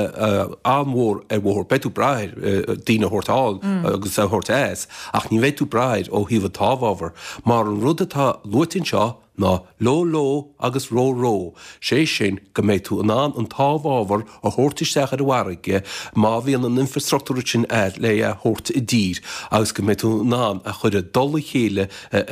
amhór ar bhór beú brair dína hortáil agus a hortéis ach ní bhéit tú brair ó híh tábhábhar mar an rud atá luatin seo ná ló agus ró. sé sin go méid tú an tábhábhar a thuirtisteach ar bhhaige má bhíon an infrastruchtúr sin le thuirt i dtír agus go méid tú ná a chur a dola chéile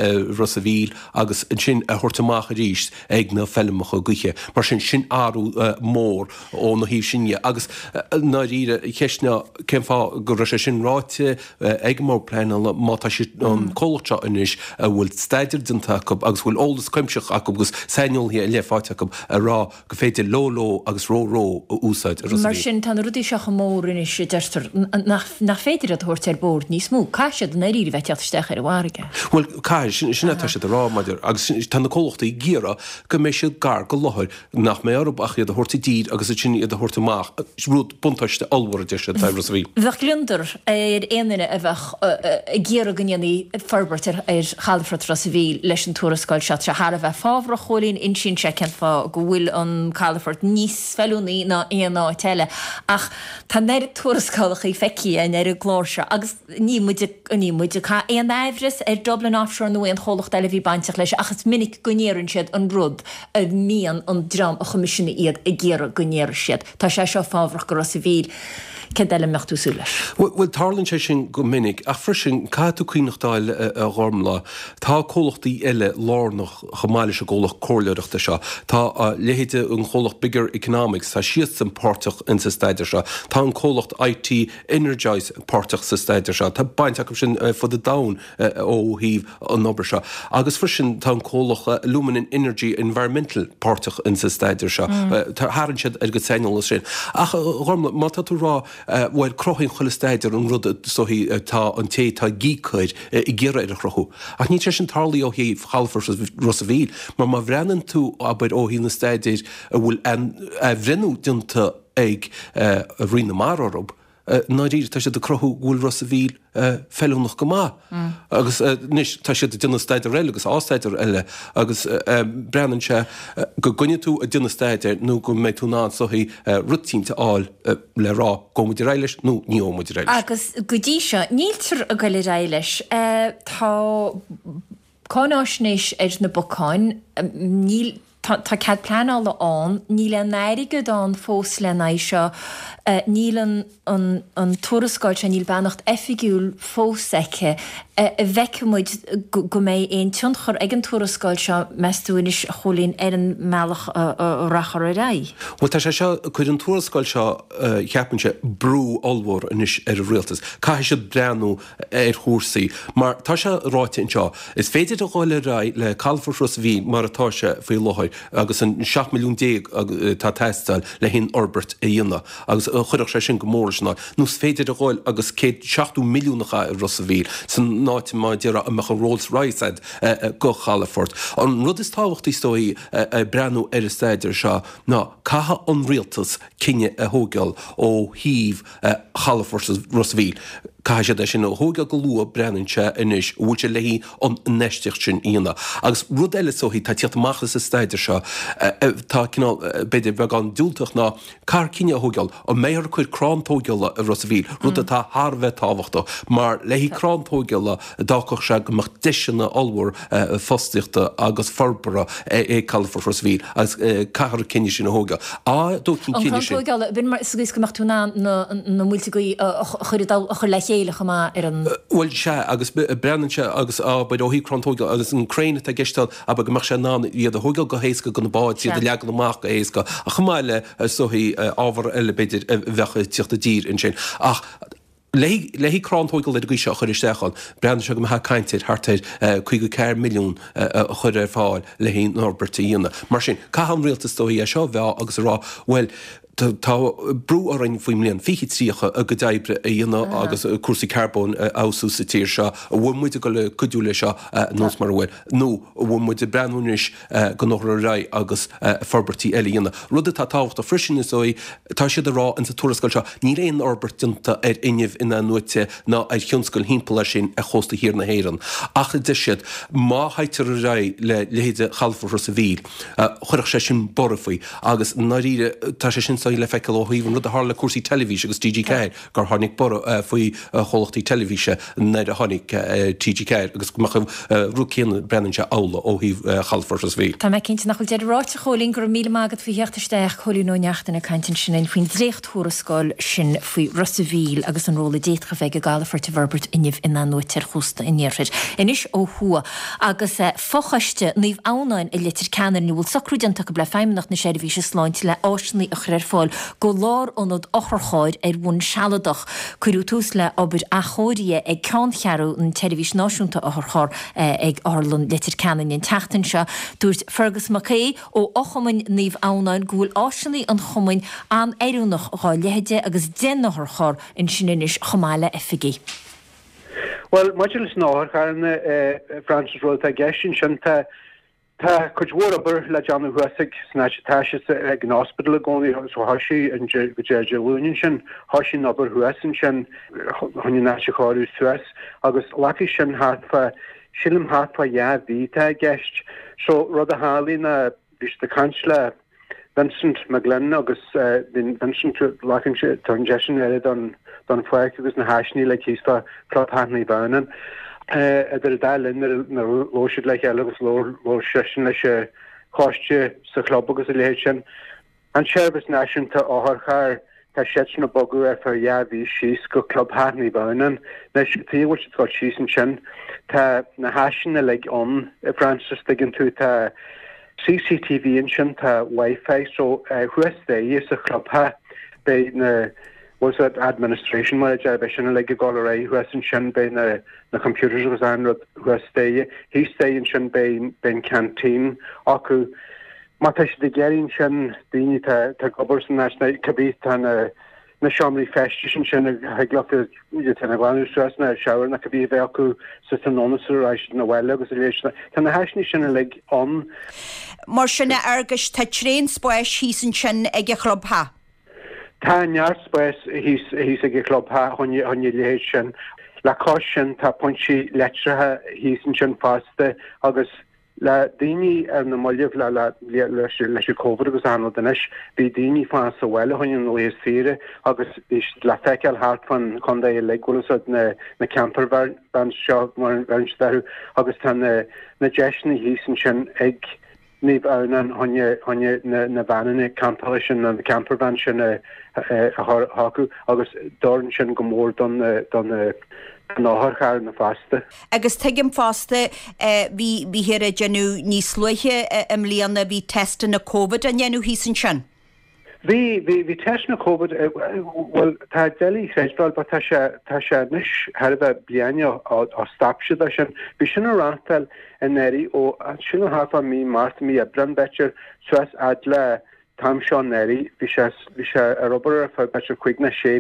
Rosavíl agus sin a thuirtamach a ríist ag na fellimecha guiche mar sin áú mór ó na híh sinne agus ná ríre cheisna cén fá go sé sin ráite ag mór pleanala má tá si an cóirte inis a bhfuil staidir denta agus bhfuil ólas cuimseach agus seinol hí le fáte a rá go féidir ló agus ró úsáid. Mar sin tan rudí seach mór in is deir nach féidir a thuirt ar bord níos mú caiisiad na ríí bheitteachsteach ar bhhaige. Well caiis sinna tá sé rá maidir agus tanna cóachta í ggéara go mé siad gar go láthir nach mé arb ach iad a thuirta dír agus a sin iad a thuirtamach rúd buntaiste alhhar de sé tá Rosavíl. Bheith glundar ar aanaine a bheith ggéara gannneí farbert ar Calafort Rosavíl leis an túrascáil se Harbheith fábhra cholín in sin se cen fá go bhfuil an Calafort níos feúnaí ná éoná teile ach tá neir túrascálacha í feici a neir a glóirse agus ní muide cá éon éhris ar Dublin Offshore nó an cholacht eile bhí bainteach leis agus minic gonéann siad an rud a mííon an drám a chumisisina iad i ggéara gonéir siad. Tá sé seo fábhrach go Rosavíl. Cé eile mechtú súlas? Bhfuil tarlann sé sin go minic a frisin caiú cuioinechtáil a ghormla tá cólachtaí eile lánach chamáile se ggólach cóirleireachta seo. Tá lehéide an cholacht bigger economics tá siad san párteach in sa staidir seo. Tá an cólacht IT Energize párteach sa staidir seo. Tá bainteach sin fud a dain ó híh an obair seo. Agus frisin tá an cólach Lumen Energy Environmental párteach in sa staidir seo. Tá háann siad ar go seinol sin. Ach ghormla má tá tú rá bhfuil crochinn choilestaidir an rud sohí tá an té tá gícuid i ggéire ar a chrochu. Ach ní sin tarlaí ó híh Calafort Rosavíl, mar má bhreanann tú abair ó hí na staidir a bhfuil bhrenú dinta ag a rina mar orb náír tá sé de crothú bhfuil Rossa Bhíl fellúnach go má. Agus níos tá sé duna staidir réile agus ástaidir eile agus brean se go gunne tú a duna staidir nó go méid tú ná sohí rutínta áil le rá gomuidir réiles nó níómuidir réiles. Agus go dtí seo níltar a go le réiles tá cánáisnéis na bocáin níl Tá cad pleanála an, níl an éirige an fós le seo, níl an tuarascáil se níl bannacht effigiúil fós eice, bheicemuid go méid éon tionchar ag an tuarascáil seo meúinis cholín an meach rachar a ré. Well tá sé seo chuir an tuarascáil seo cheapanse brú olmhór inis ar a rialtas. Cai se breanú ar chósaí, mar tá se ráite anseo. Is féidir a gháil rá le Calfar Rossa Bhíl mar atá se faoi láthir agus an 7 milliún tá teistáil le hinn orbert a dhéanana agus chuireach sé sin go mórsna. Nús féidir a gháil agus cé 7 milliúnacha a Rossa Bhíl san náiti má deara a mecha Rolls-Royce go Chalafort. An rud is táhacht í stóí breanú ar staidir seo ná caitha an rialtas cinenne a thógeal ó híomh Chalafort Rossa Bhíl. Cai sé sin thógeal go lua brennanse inis bhúil sé lehí an neisteach sin íana. Agus rud eile sóhí tá tíochtachchas is staidir seo tá cinál beidir bheith an dúlteach ná car cinenne thógeal ó méar chuir crántógeala a Rossa Bhíl, rud atá thbheith táhachta, mar lehí crántógeala dáchach se go meach deisina olmhór fostiíochta agus forbara Calfar Rossa Bhíl agus caiar cinenne sin thógeal. Dó cin cinenne sin. An crántógeala bin mar sugus go meach tú ná múlta goí chuir le Well se agus brennen se agus bei ó hí crántógeal agus an créine a gestal a go mar se ná iad a thugeal go hééisca go báid siad legan amach go hééisca a chamáile sohí ábhar eile beidir bhecha tíochtta dír in sin. Ach lehí crántógeal le seo chuir isteáil, brean se go ha caiinteir hartéir 5 milliún chuir ar fáil le hí Norbert a dhéanana. Mar sin caihan rialtas tóí a seo bheith agus rá well tá brú árainn faoim líon fichi tríocha a go daibre a dhéanana agus cuasaí carbón áú sa tíir seo a bhfuid go le cuiúla seo nós mar bhfuil. nó bhfuid breanúnis go nach rá agus forbertí eile dhéanana. Rud tá táhacht a frisin is óí tá siad rá an sa tuarascail seo ní réon orbertínta ar inmh ina nuite ná ar thionscail hímpla sin a chósta hir na héan. Ach de siad má haitar a rá le léide Calfar Rossa Bhíl chuireach sé sin borfaí agus naíre tá sé sin le feiceil ó híomh rud a hála cuasaí televíse agus TG4 gur tháinig bor faoi cholachtaí televíse néad a tháinig TG4 agus rúcéan brennanse ála ó híomh Calfar Rossa Bhíl. Tá mé cinnte nach chuil deidir ráte cholín gur míle mágad faoi heachtarsteach cholí nóneachtainna caiintin sin faoin dréocht thuarascáil sin faoi Rossa Bhíl agus an róla déitcha bheith go Galafort Verbert inmh ina nuitir chusta inéir. Inis ó thua agus fochaiste níomh ánáin i litir ceannar ní bhfuil sacrúideanta go ble féimeach na séidirhíse sláinte le áisinaí a chréir fáil go lár anad ocharcháid ar bhain sealadach chuirú tús le obair a chóirí ag ceann chearú an televís náisiúnta ocharchár ag Arlan litir ceannain in teachtain seo dúirt Fergus Mackay ó ochamain níomh ánáin gúil áisinaí an chomain an éireúnach gá lehéide agus dénachar in sininis chomáile effigií. Well, Modulis náhar charna Francis Rota Geshin Shanta Tá chuidhór aber le John Huasig snáid táise ag an hospital gcóí so hasí an lúnin sin hasí aber Huasin sin chun ná se cháú Suas agus lati sin hatfa silim hatfa bhí tá gist so rud a hálí na bís de kansle Vincent McGlynn agus Vincent laking se tunjesin don foiic agus na hasní le kísta prothannaí banan. Er dalin na loisiid le agus lór sesin lei se choiste sa club agus a léisisin. An sebas náisiúnta áthchar tá sé na bogu ar far bhí síos go club hánaí banan, leis tíhhail si gá sísan sin tá na hasin le an Francis gin tú tá CCTV in sin tá Wi-Fi so huasté is a club ha be na was that administration manager be sin le golaré who has sin be na computers was an who has stay he stay in sin ben canteen aku mata de gerin sin dini ta gobers national kabit an na shamri fashion sin haglof you tan gwan stress na shower na kabi ve aku system onusur I should know well agus relation tan hashni sin leg on mar sinna agus tá tréin spáis hísan sin ag a club ha Tá neart spes hís ag club ha honne léhéid sin le caution tá pointí letrathe hís sin fáste agus le daoine ar na moileh leis COVID agus an denis bhí daoine fan sa bhile chuin léir sire agus le feiceil hart fan chunda legolas na camper van seo mar verstaú agus tá na deisna hísan sin ag níb annan honne na vanine campal sin na camper van sin haku agus dorn sin gomór don náthchar na fásta. Agus tuigim fásta bhí hir a genú níos luithe am líana bhí testa na COVID a genú hísan sin. Bhí test na COVID well tá déí séisbal ba tá sé nis herbh bliana á stapse sin bhí sin rantal in éirí ó sin hafa mí mát mí a brenn beir suas ad le tam seán éirí bhí sé a robar a beir chuig na sé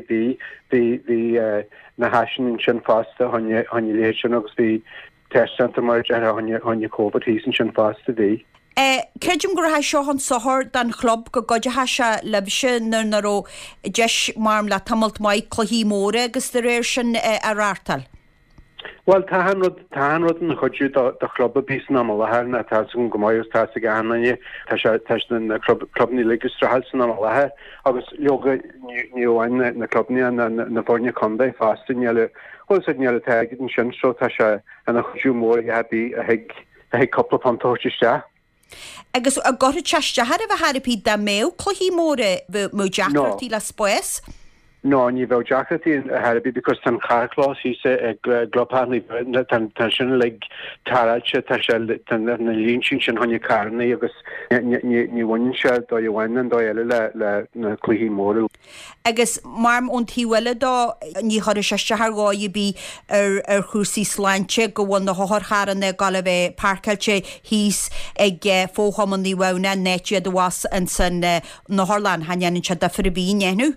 bhí na hasin sin fásta honne léhéid sin agus bhí testanta mar honne COVID hísan sin fásta bhí. Ceidim gur ha seo an sothir den chlub go goide ha se lebse naró deis marm le tamalt maiid chluhíí móra agus de réir sin a rátal. Well tá rud na chuú de chlubba bí am lethe na tá gon gomáos tá a gahanana tá na clubní legus strahalsan am lethe agus leoga níomhhain na clubní na bórne condé fástainile neile teigid an sin seo tá se ana chuú mór hebí a heag coppla pantóirteiste. Agus a go teiste har a bh harapí de mé chluhíí móra bh mó deachtartí le spóis? No, ní bheith deachtartí a harapí because tan charchlás hísa ag globánaí tan sin le taráilte tá se na líonsin sin honne carnaí agus níhhain se dó bhhainan dó eile le na chluhíí móra. Agus marm ón tíhile dó ní chuir seiste gáí bí ar chúsaí sláinte go bhhain na háthcharna gal bheith parcailte híos ag fóchaman ní bhna neite dohas an san na Harlan haanaan se de fur bí nehnú.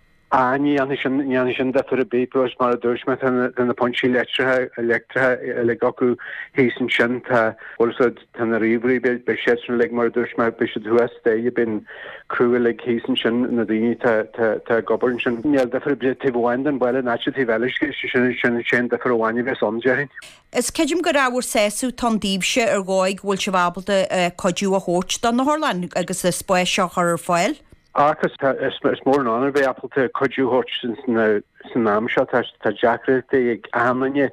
Ní sin de fur a bépros mar a dúirsme den na pointí letrathe le gacu hésan sin tan a riomhí be sé le mar dúirsme be se thuasta bin cruúil le hésan sin na daoine tá gobarn sin neal de fur bre tíhhain an bailile natí bheile sin de fur bhhaine bheith somjerin. Is ceidim go ráhar séú tan díobse ar gáig bhfuil se bhabalta codú a hót don na Harlan agus is spóis seo ar fáil. Agus is mór an anir bheith apalta codú hót san náam seo tá deachreachta ag ahanana.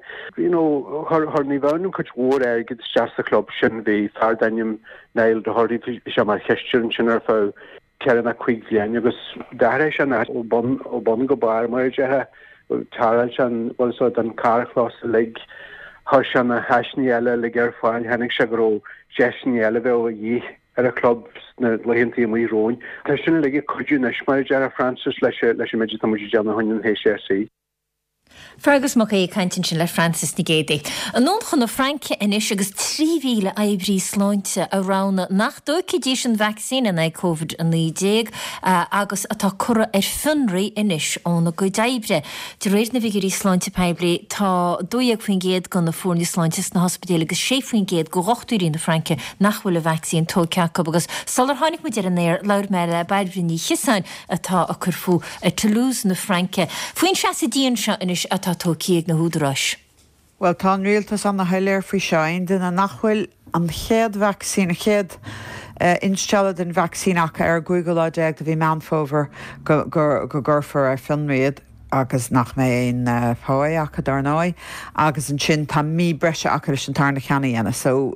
Thar ní bhhann chud mhór aige deas a club sin bhí fear daim nail do thuirí se mar cheistúin sin ar fá cean a chuig bhléin agus daéis an ó bon go bar mar dethe táil an bhil den carchlás le thu se na heisní eile le gur fáin henig se goró deisní eile bheith ó dhí ar a club na leintí mí róin. Tá sin le chuú neismar dear a Francis leis méidir tam deanna hain HSC. Fergus mo é caiintin sin le Francis na gédé. An non chun na Franke inis agus 3,000 ebrí sláinte arána nach dócidí sin vaccín in COVID an 19 agus atá cura ar funraí inis ónna go daibre. De réir na bhígurí sláinte pebli tá 2 géad gon na fórní sláintes na hospedéile agus 6 géad go 8úí na Franke nachhfuil a vaccín tó ceacab agus salar hánig mu dear an éir lair meile beidbrinní chisáin atá a curfú a Toulouse na Franke. Fuoin se díon seo inis atá tócíag na húdráis. Well tá rialtas an na heiléir fao seáin duna nachhfuil an chéad vaccín a chéad instelle den vaccínacha ar Google deag a bhí manfóver go ggurfar ar finréad agus nach mé ein fáiacha darnáid agus an sin tá mí breise acha leis an tarna cheanna dhéana. So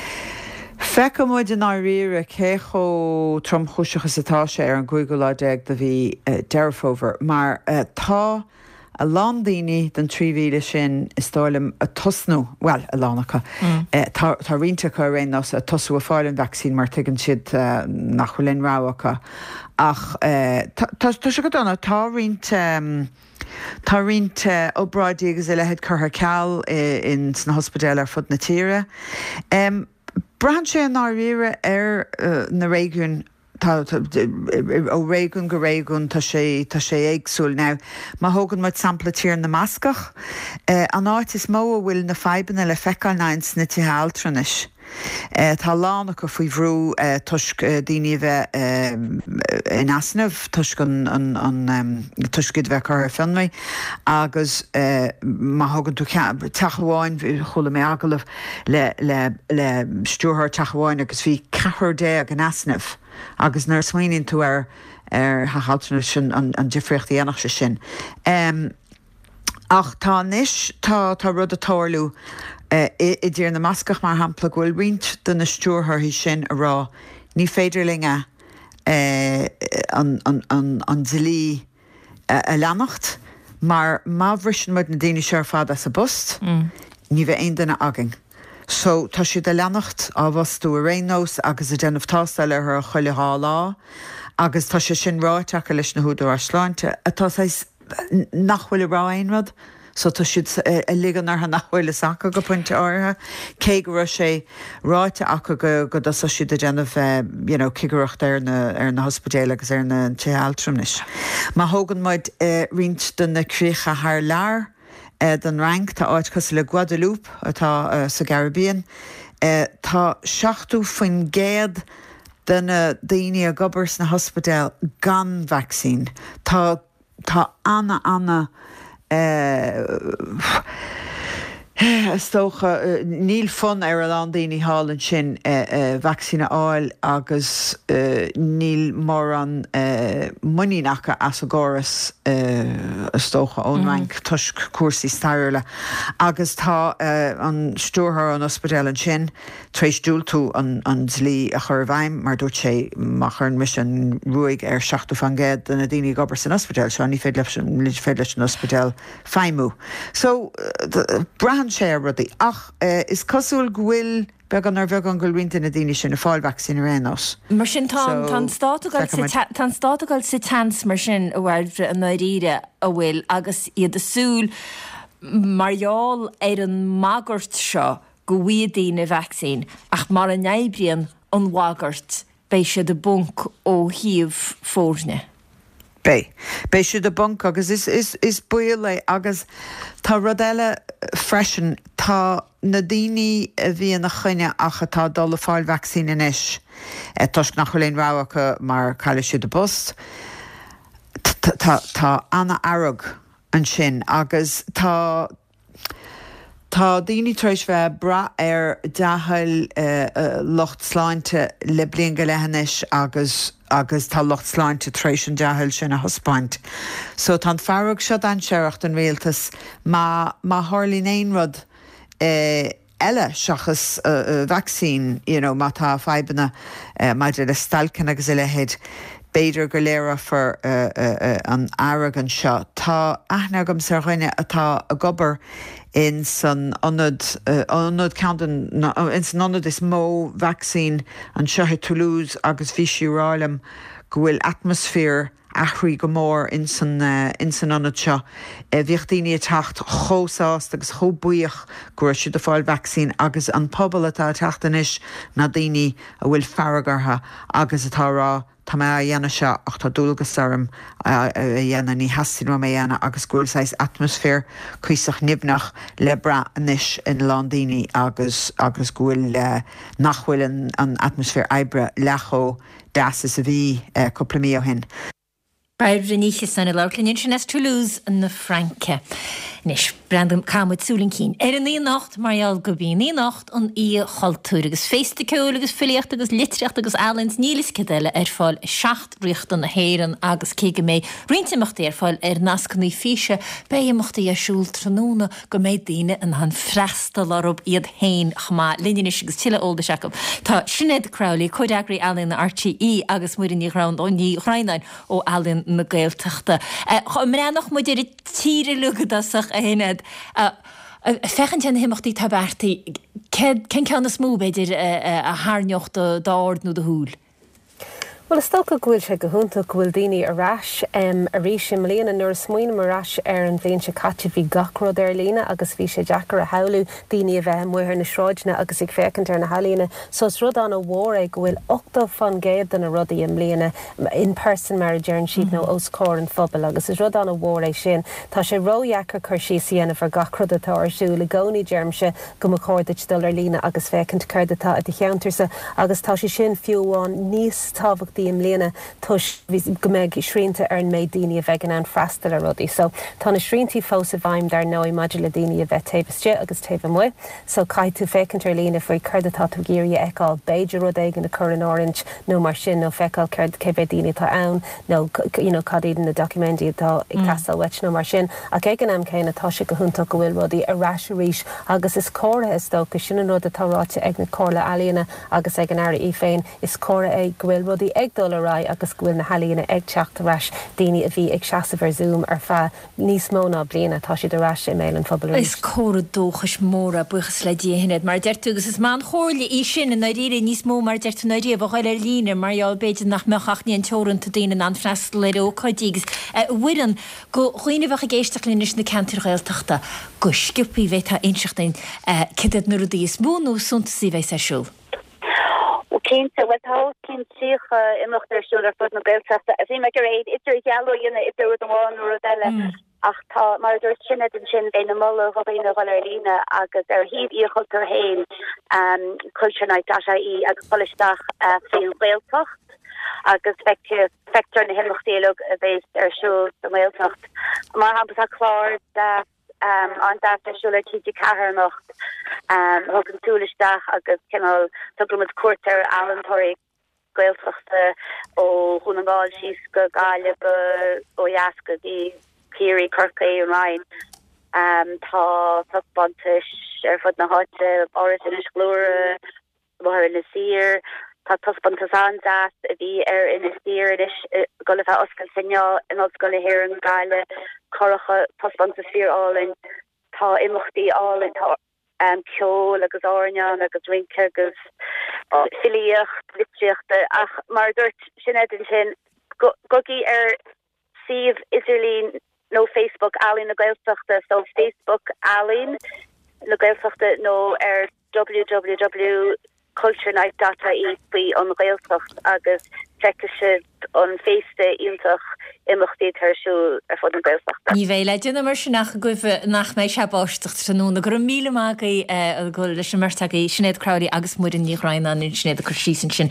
fecha muid in áíre chécho tromchúiseachas atá sé ar an Google deag a bhí deirfóver, mar tá a lándaoine den 3,000 sin is stáilm a tosnú, well, a lánacha. Tá rínta chu rénos a tosú a fáilin vaccín mar tuigann siad nach chulinn ráhacha. Ach tá se go donna tá rínta óráidí agus i lehead chutha ceall in sna hospedéile ar fud na tíre. Brahan sé an áíre ar na réigiún ó réún go réún tá sé éagsúil ná. Má thugann muid sampla tír na mascach. An áit is mó bhfuil na febanna le feicáil náins na tíhealtranis. Tá lána go faoi bhrú tuisc daoine bheith in asnamh tuisc tuiscid bheith chu finmé agus má thugann tú taháin chola mé agalah le stúrthir taháin agus bhí 4 an asnamh agus nar smaoinn tú ar chaáiltena sin an difriochtaí anach se sin. Ach tá níos tá rud a táirlú I dtír na mascach mar hampla ghfuil riint duna stúrthir hí sin a rá ní féidirlinge an dilí a leannacht, mar má bhrisin mud na daoine seir fad as a bust, ní bheith aon duna agin. So tá siad a leannacht ábhasú a rénós agus a déanamh tástal ar chuile há lá, agus tá sé sin ráiteach leis na húdú ar sláinte, atá nachhfuil ráin rud, so tá siad ligan ar nachhfuil saca go puinte áirithe, cé go raibh sé ráite acu go sa siad a déanamh cigaireacht ar na hospidéal agus ar na tealtrimnis. Má thógann muid riint den na críocha thar lear den rang tá áit cos le Guadeloupe atá sa Caribbean, tá 7 faoin géad den daoine a gobars na hospidéal gan vaccín. Tá anna stócha níl fun ar an daoine hálann sin vaccína áil agus níl mór an muínacha as agóras stócha ón rang tuisc cuasaí stairla. Agus tá an stúrthir an ospidéal an sin tréis dúil tú an dlí a chur bhaim mar dúirt sé má chun mis an ruaig ar 7 fan géad na daoine gobar san ospidéal seo ní féad leis an ospidéal feimú. So brahan sé rudí ach is cosúil ghfuil began ar bheith an ghfuil rinte na daoine sin na fáil vaccín ar rénos. Mar sin tá státagáil sa tans mar sin a bhhailre an éire a bhfuil agus iad asúl marall ar an magart seo go bhí daoine vaccín ach mar an neibríon an bhagart béis sé de bunk ó híomh fórne. Bé siad a bunk agus is buile agus tá rud eile freisin tá na daoine a bhí na chuine acha tá dul le fáil vaccín inis. Tuisc nach chuilíonn ráhacha mar caiile siad a bust. Tá anna airg an sin agus tá daoine tréis bheith bra ar deathil locht sláinte le blion go lehanis agus tá locht sláinte tréis an deathil sin a thospáint. So tá fearrug seo an seoireacht an réaltas má tharlaíonn éon rud eile seachas vaccín, má tá feibanna maidir le stalcan agus i lehéad beidir go léire for an airg an seo. Tá aithneagam sa chuine atá a gobar in san anad countan in san anad is mó vaccín an seoithe Toulouse agus Vichy-Rálam go bhfuil atmosfér achraí go mór in san anad seo. Bhíocht daoine teacht chósáast agus chóbuíoch go raibh siad a fáil vaccín agus an pobal atá teachtain is na daoine a bhfuil farragartha agus atá rá tá mé a dhéana seo ach tá dúlagus sarm a dhéana ní hasín mé dhéana agus gúilsáis atmosfér cuiseach nibnach le bra anis in Londíní agus gúil nachhfuil an atmosfér ebre lechó deas a bhí coppla mí ó hin. Bair rinníe sanna leirlinn sin as Toulouse na Franke. Nis brandum camid súlin cín. An í nacht marall go bhí í nacht an í choultúr agus féisteúil agus filiocht agus litreacht agus Alans nílis cadile fáil 7 riocht an na héan agus cé mé rintimachta fáil nascaní físe béimachta asúl tróna go méid daine an han freistal arób iad hain chamá linis agus tiile olda seach. Tá Sinead Crowley chuideagraí Alan na RTE agus muidir ní round ó ní chráinein ó Alan na Gaeltachta. Mrenach mu idir tíre lugadasach a hinad fechant an himachtaí tabartaí cén ceanna smó beidir a háneocht a dáard nó de húl? Well is sto go ghfuil se go húnta ghfuil daoine arás a rí sin mlíana nuair smuoine marrás ar an bhléon se caite bhí gacrod ar lína agus bhí sé Jackar a haú daoine a bheith muir na sráidna agus ag fécant ar na halína. So is rud an a mhór ag ghfuil 8 fan géad den a rudaí am líana in person mar a dearn siad nó os cór an fphobal agus is rud an a mhór é sin. Tá sé roiheachar chuir síana ar gacrod atá arsú le gcónaí dearmse go mo cóirdaid dul ar lína agus fécant chuirdatá a d cheantarsa agus tá sé sin fiúháin níos tábhachtaí im léana tuis go méid srínta ar an méid daoine a bheith an freastal a rudaí. So tá na sríntí fós a bhaim dar nó maidir le daoine a bheith taobhiste agus taobh mu. So caiid tú fécant ar lína faoi chuirdatá tú géirí eáil beidir rud éige na chur an orange nó mar sin nó feicáil chuird cebh daoine tá ann nó cadíad na documentí atá ag tastal wet nó mar sin a ag an am céine tá sé go húnta go bhfuil rudaí a ráisiríis agus is córa is dó go sin an rud atáráte ag na cóla alíana agus ag an air í féin is córa ag gohfuil rudí ag dul ará agus gohfuil na halína ag teachtarráis daoine a bhí ag seasamh ar Zoom ar feadh níos móna bliana tá siad arás é méil an fphobal. Is córa dóchas móra buchas le déanaad mar deirtugus is man chóirla í sin na ríre níos mó mar deirtu na ríomh chuil ar lína marall beidir nach meachachníí an teúranta daine an freistal le óáidígus. Bhuian go chuoine bheith a géisteach línis na cantir réilteachta go sciúpaí bheith tá inseachtain ciad na rudaí is mónú suntasí bheith seisiúil. Kinte wat haus kind sich immer der Schule fut no Geldsaft. Wie me gereid, it's er yellow in it there the one or the ach tá mar der sinne den sin bei na molle wat in der Valerina agus hiad íchel ter heen kulturnight I agus polistach veel beeldtocht agus vector na himmochtélog beest show de beeldtocht. Maar ha a klar dat an der Schule ki kar noch ook een toelestach agus kennal to met korter alentorig gweeltochte o hunnegal siske galebe o jaske die Kiri Kirke en Ryan tá bantish fod na hotte oris in is glore war in de sier tá tosbantas andas vi in is sier is golle fa oskel signal en os golle her an gaile choige tosbantas fear all in tá immochtti all in tá kjol agus ornjan agus rinke agus filiocht litjochte ach maar dort sin sin gogi sieve Iserlin no Facebook Alin na gailtochte so Facebook Alin na gailtochte no www.culturenight.ie on gailtocht agus check on Facebook intach imachtéit hersú fod an gailtocht. Ní bhéile duna mar sin nach goibh nach méid se báisteach sanú na gur míle mágaí go leis sin martagaí Sinead Crowley agus muid in níráin an Sinead a chusísan sin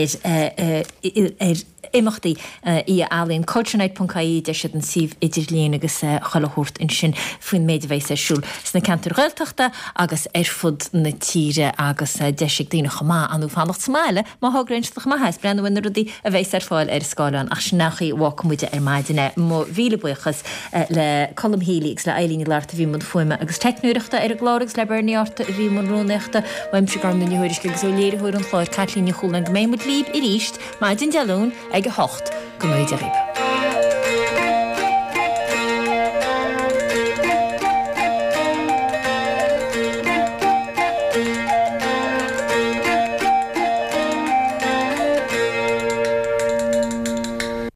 imachtaí í alíonn culturenight.caí de siad an sih idir líon agus chalahort in sin faoin méid bhééis siúil sna cantar gailteachta agus fud na tíre agus deisiigh daoine chomá anú fannacht smáile má thugréinsteach má heis brennhhain rudí a bhééis fáil scáilán ach sinnachaí bhhamuide maidine mó bhíle buchas le colm hílígus le élíní leart a bhí mud foiime agus technúireachta ar a gláragus le beirnearta a bhí man róneachta bhaim se gar na nuhuiirisce agus ó léirthúir an chláir catlíní chuúlan go méid líb i ríist maidin dealún ag a hocht go méid a rib.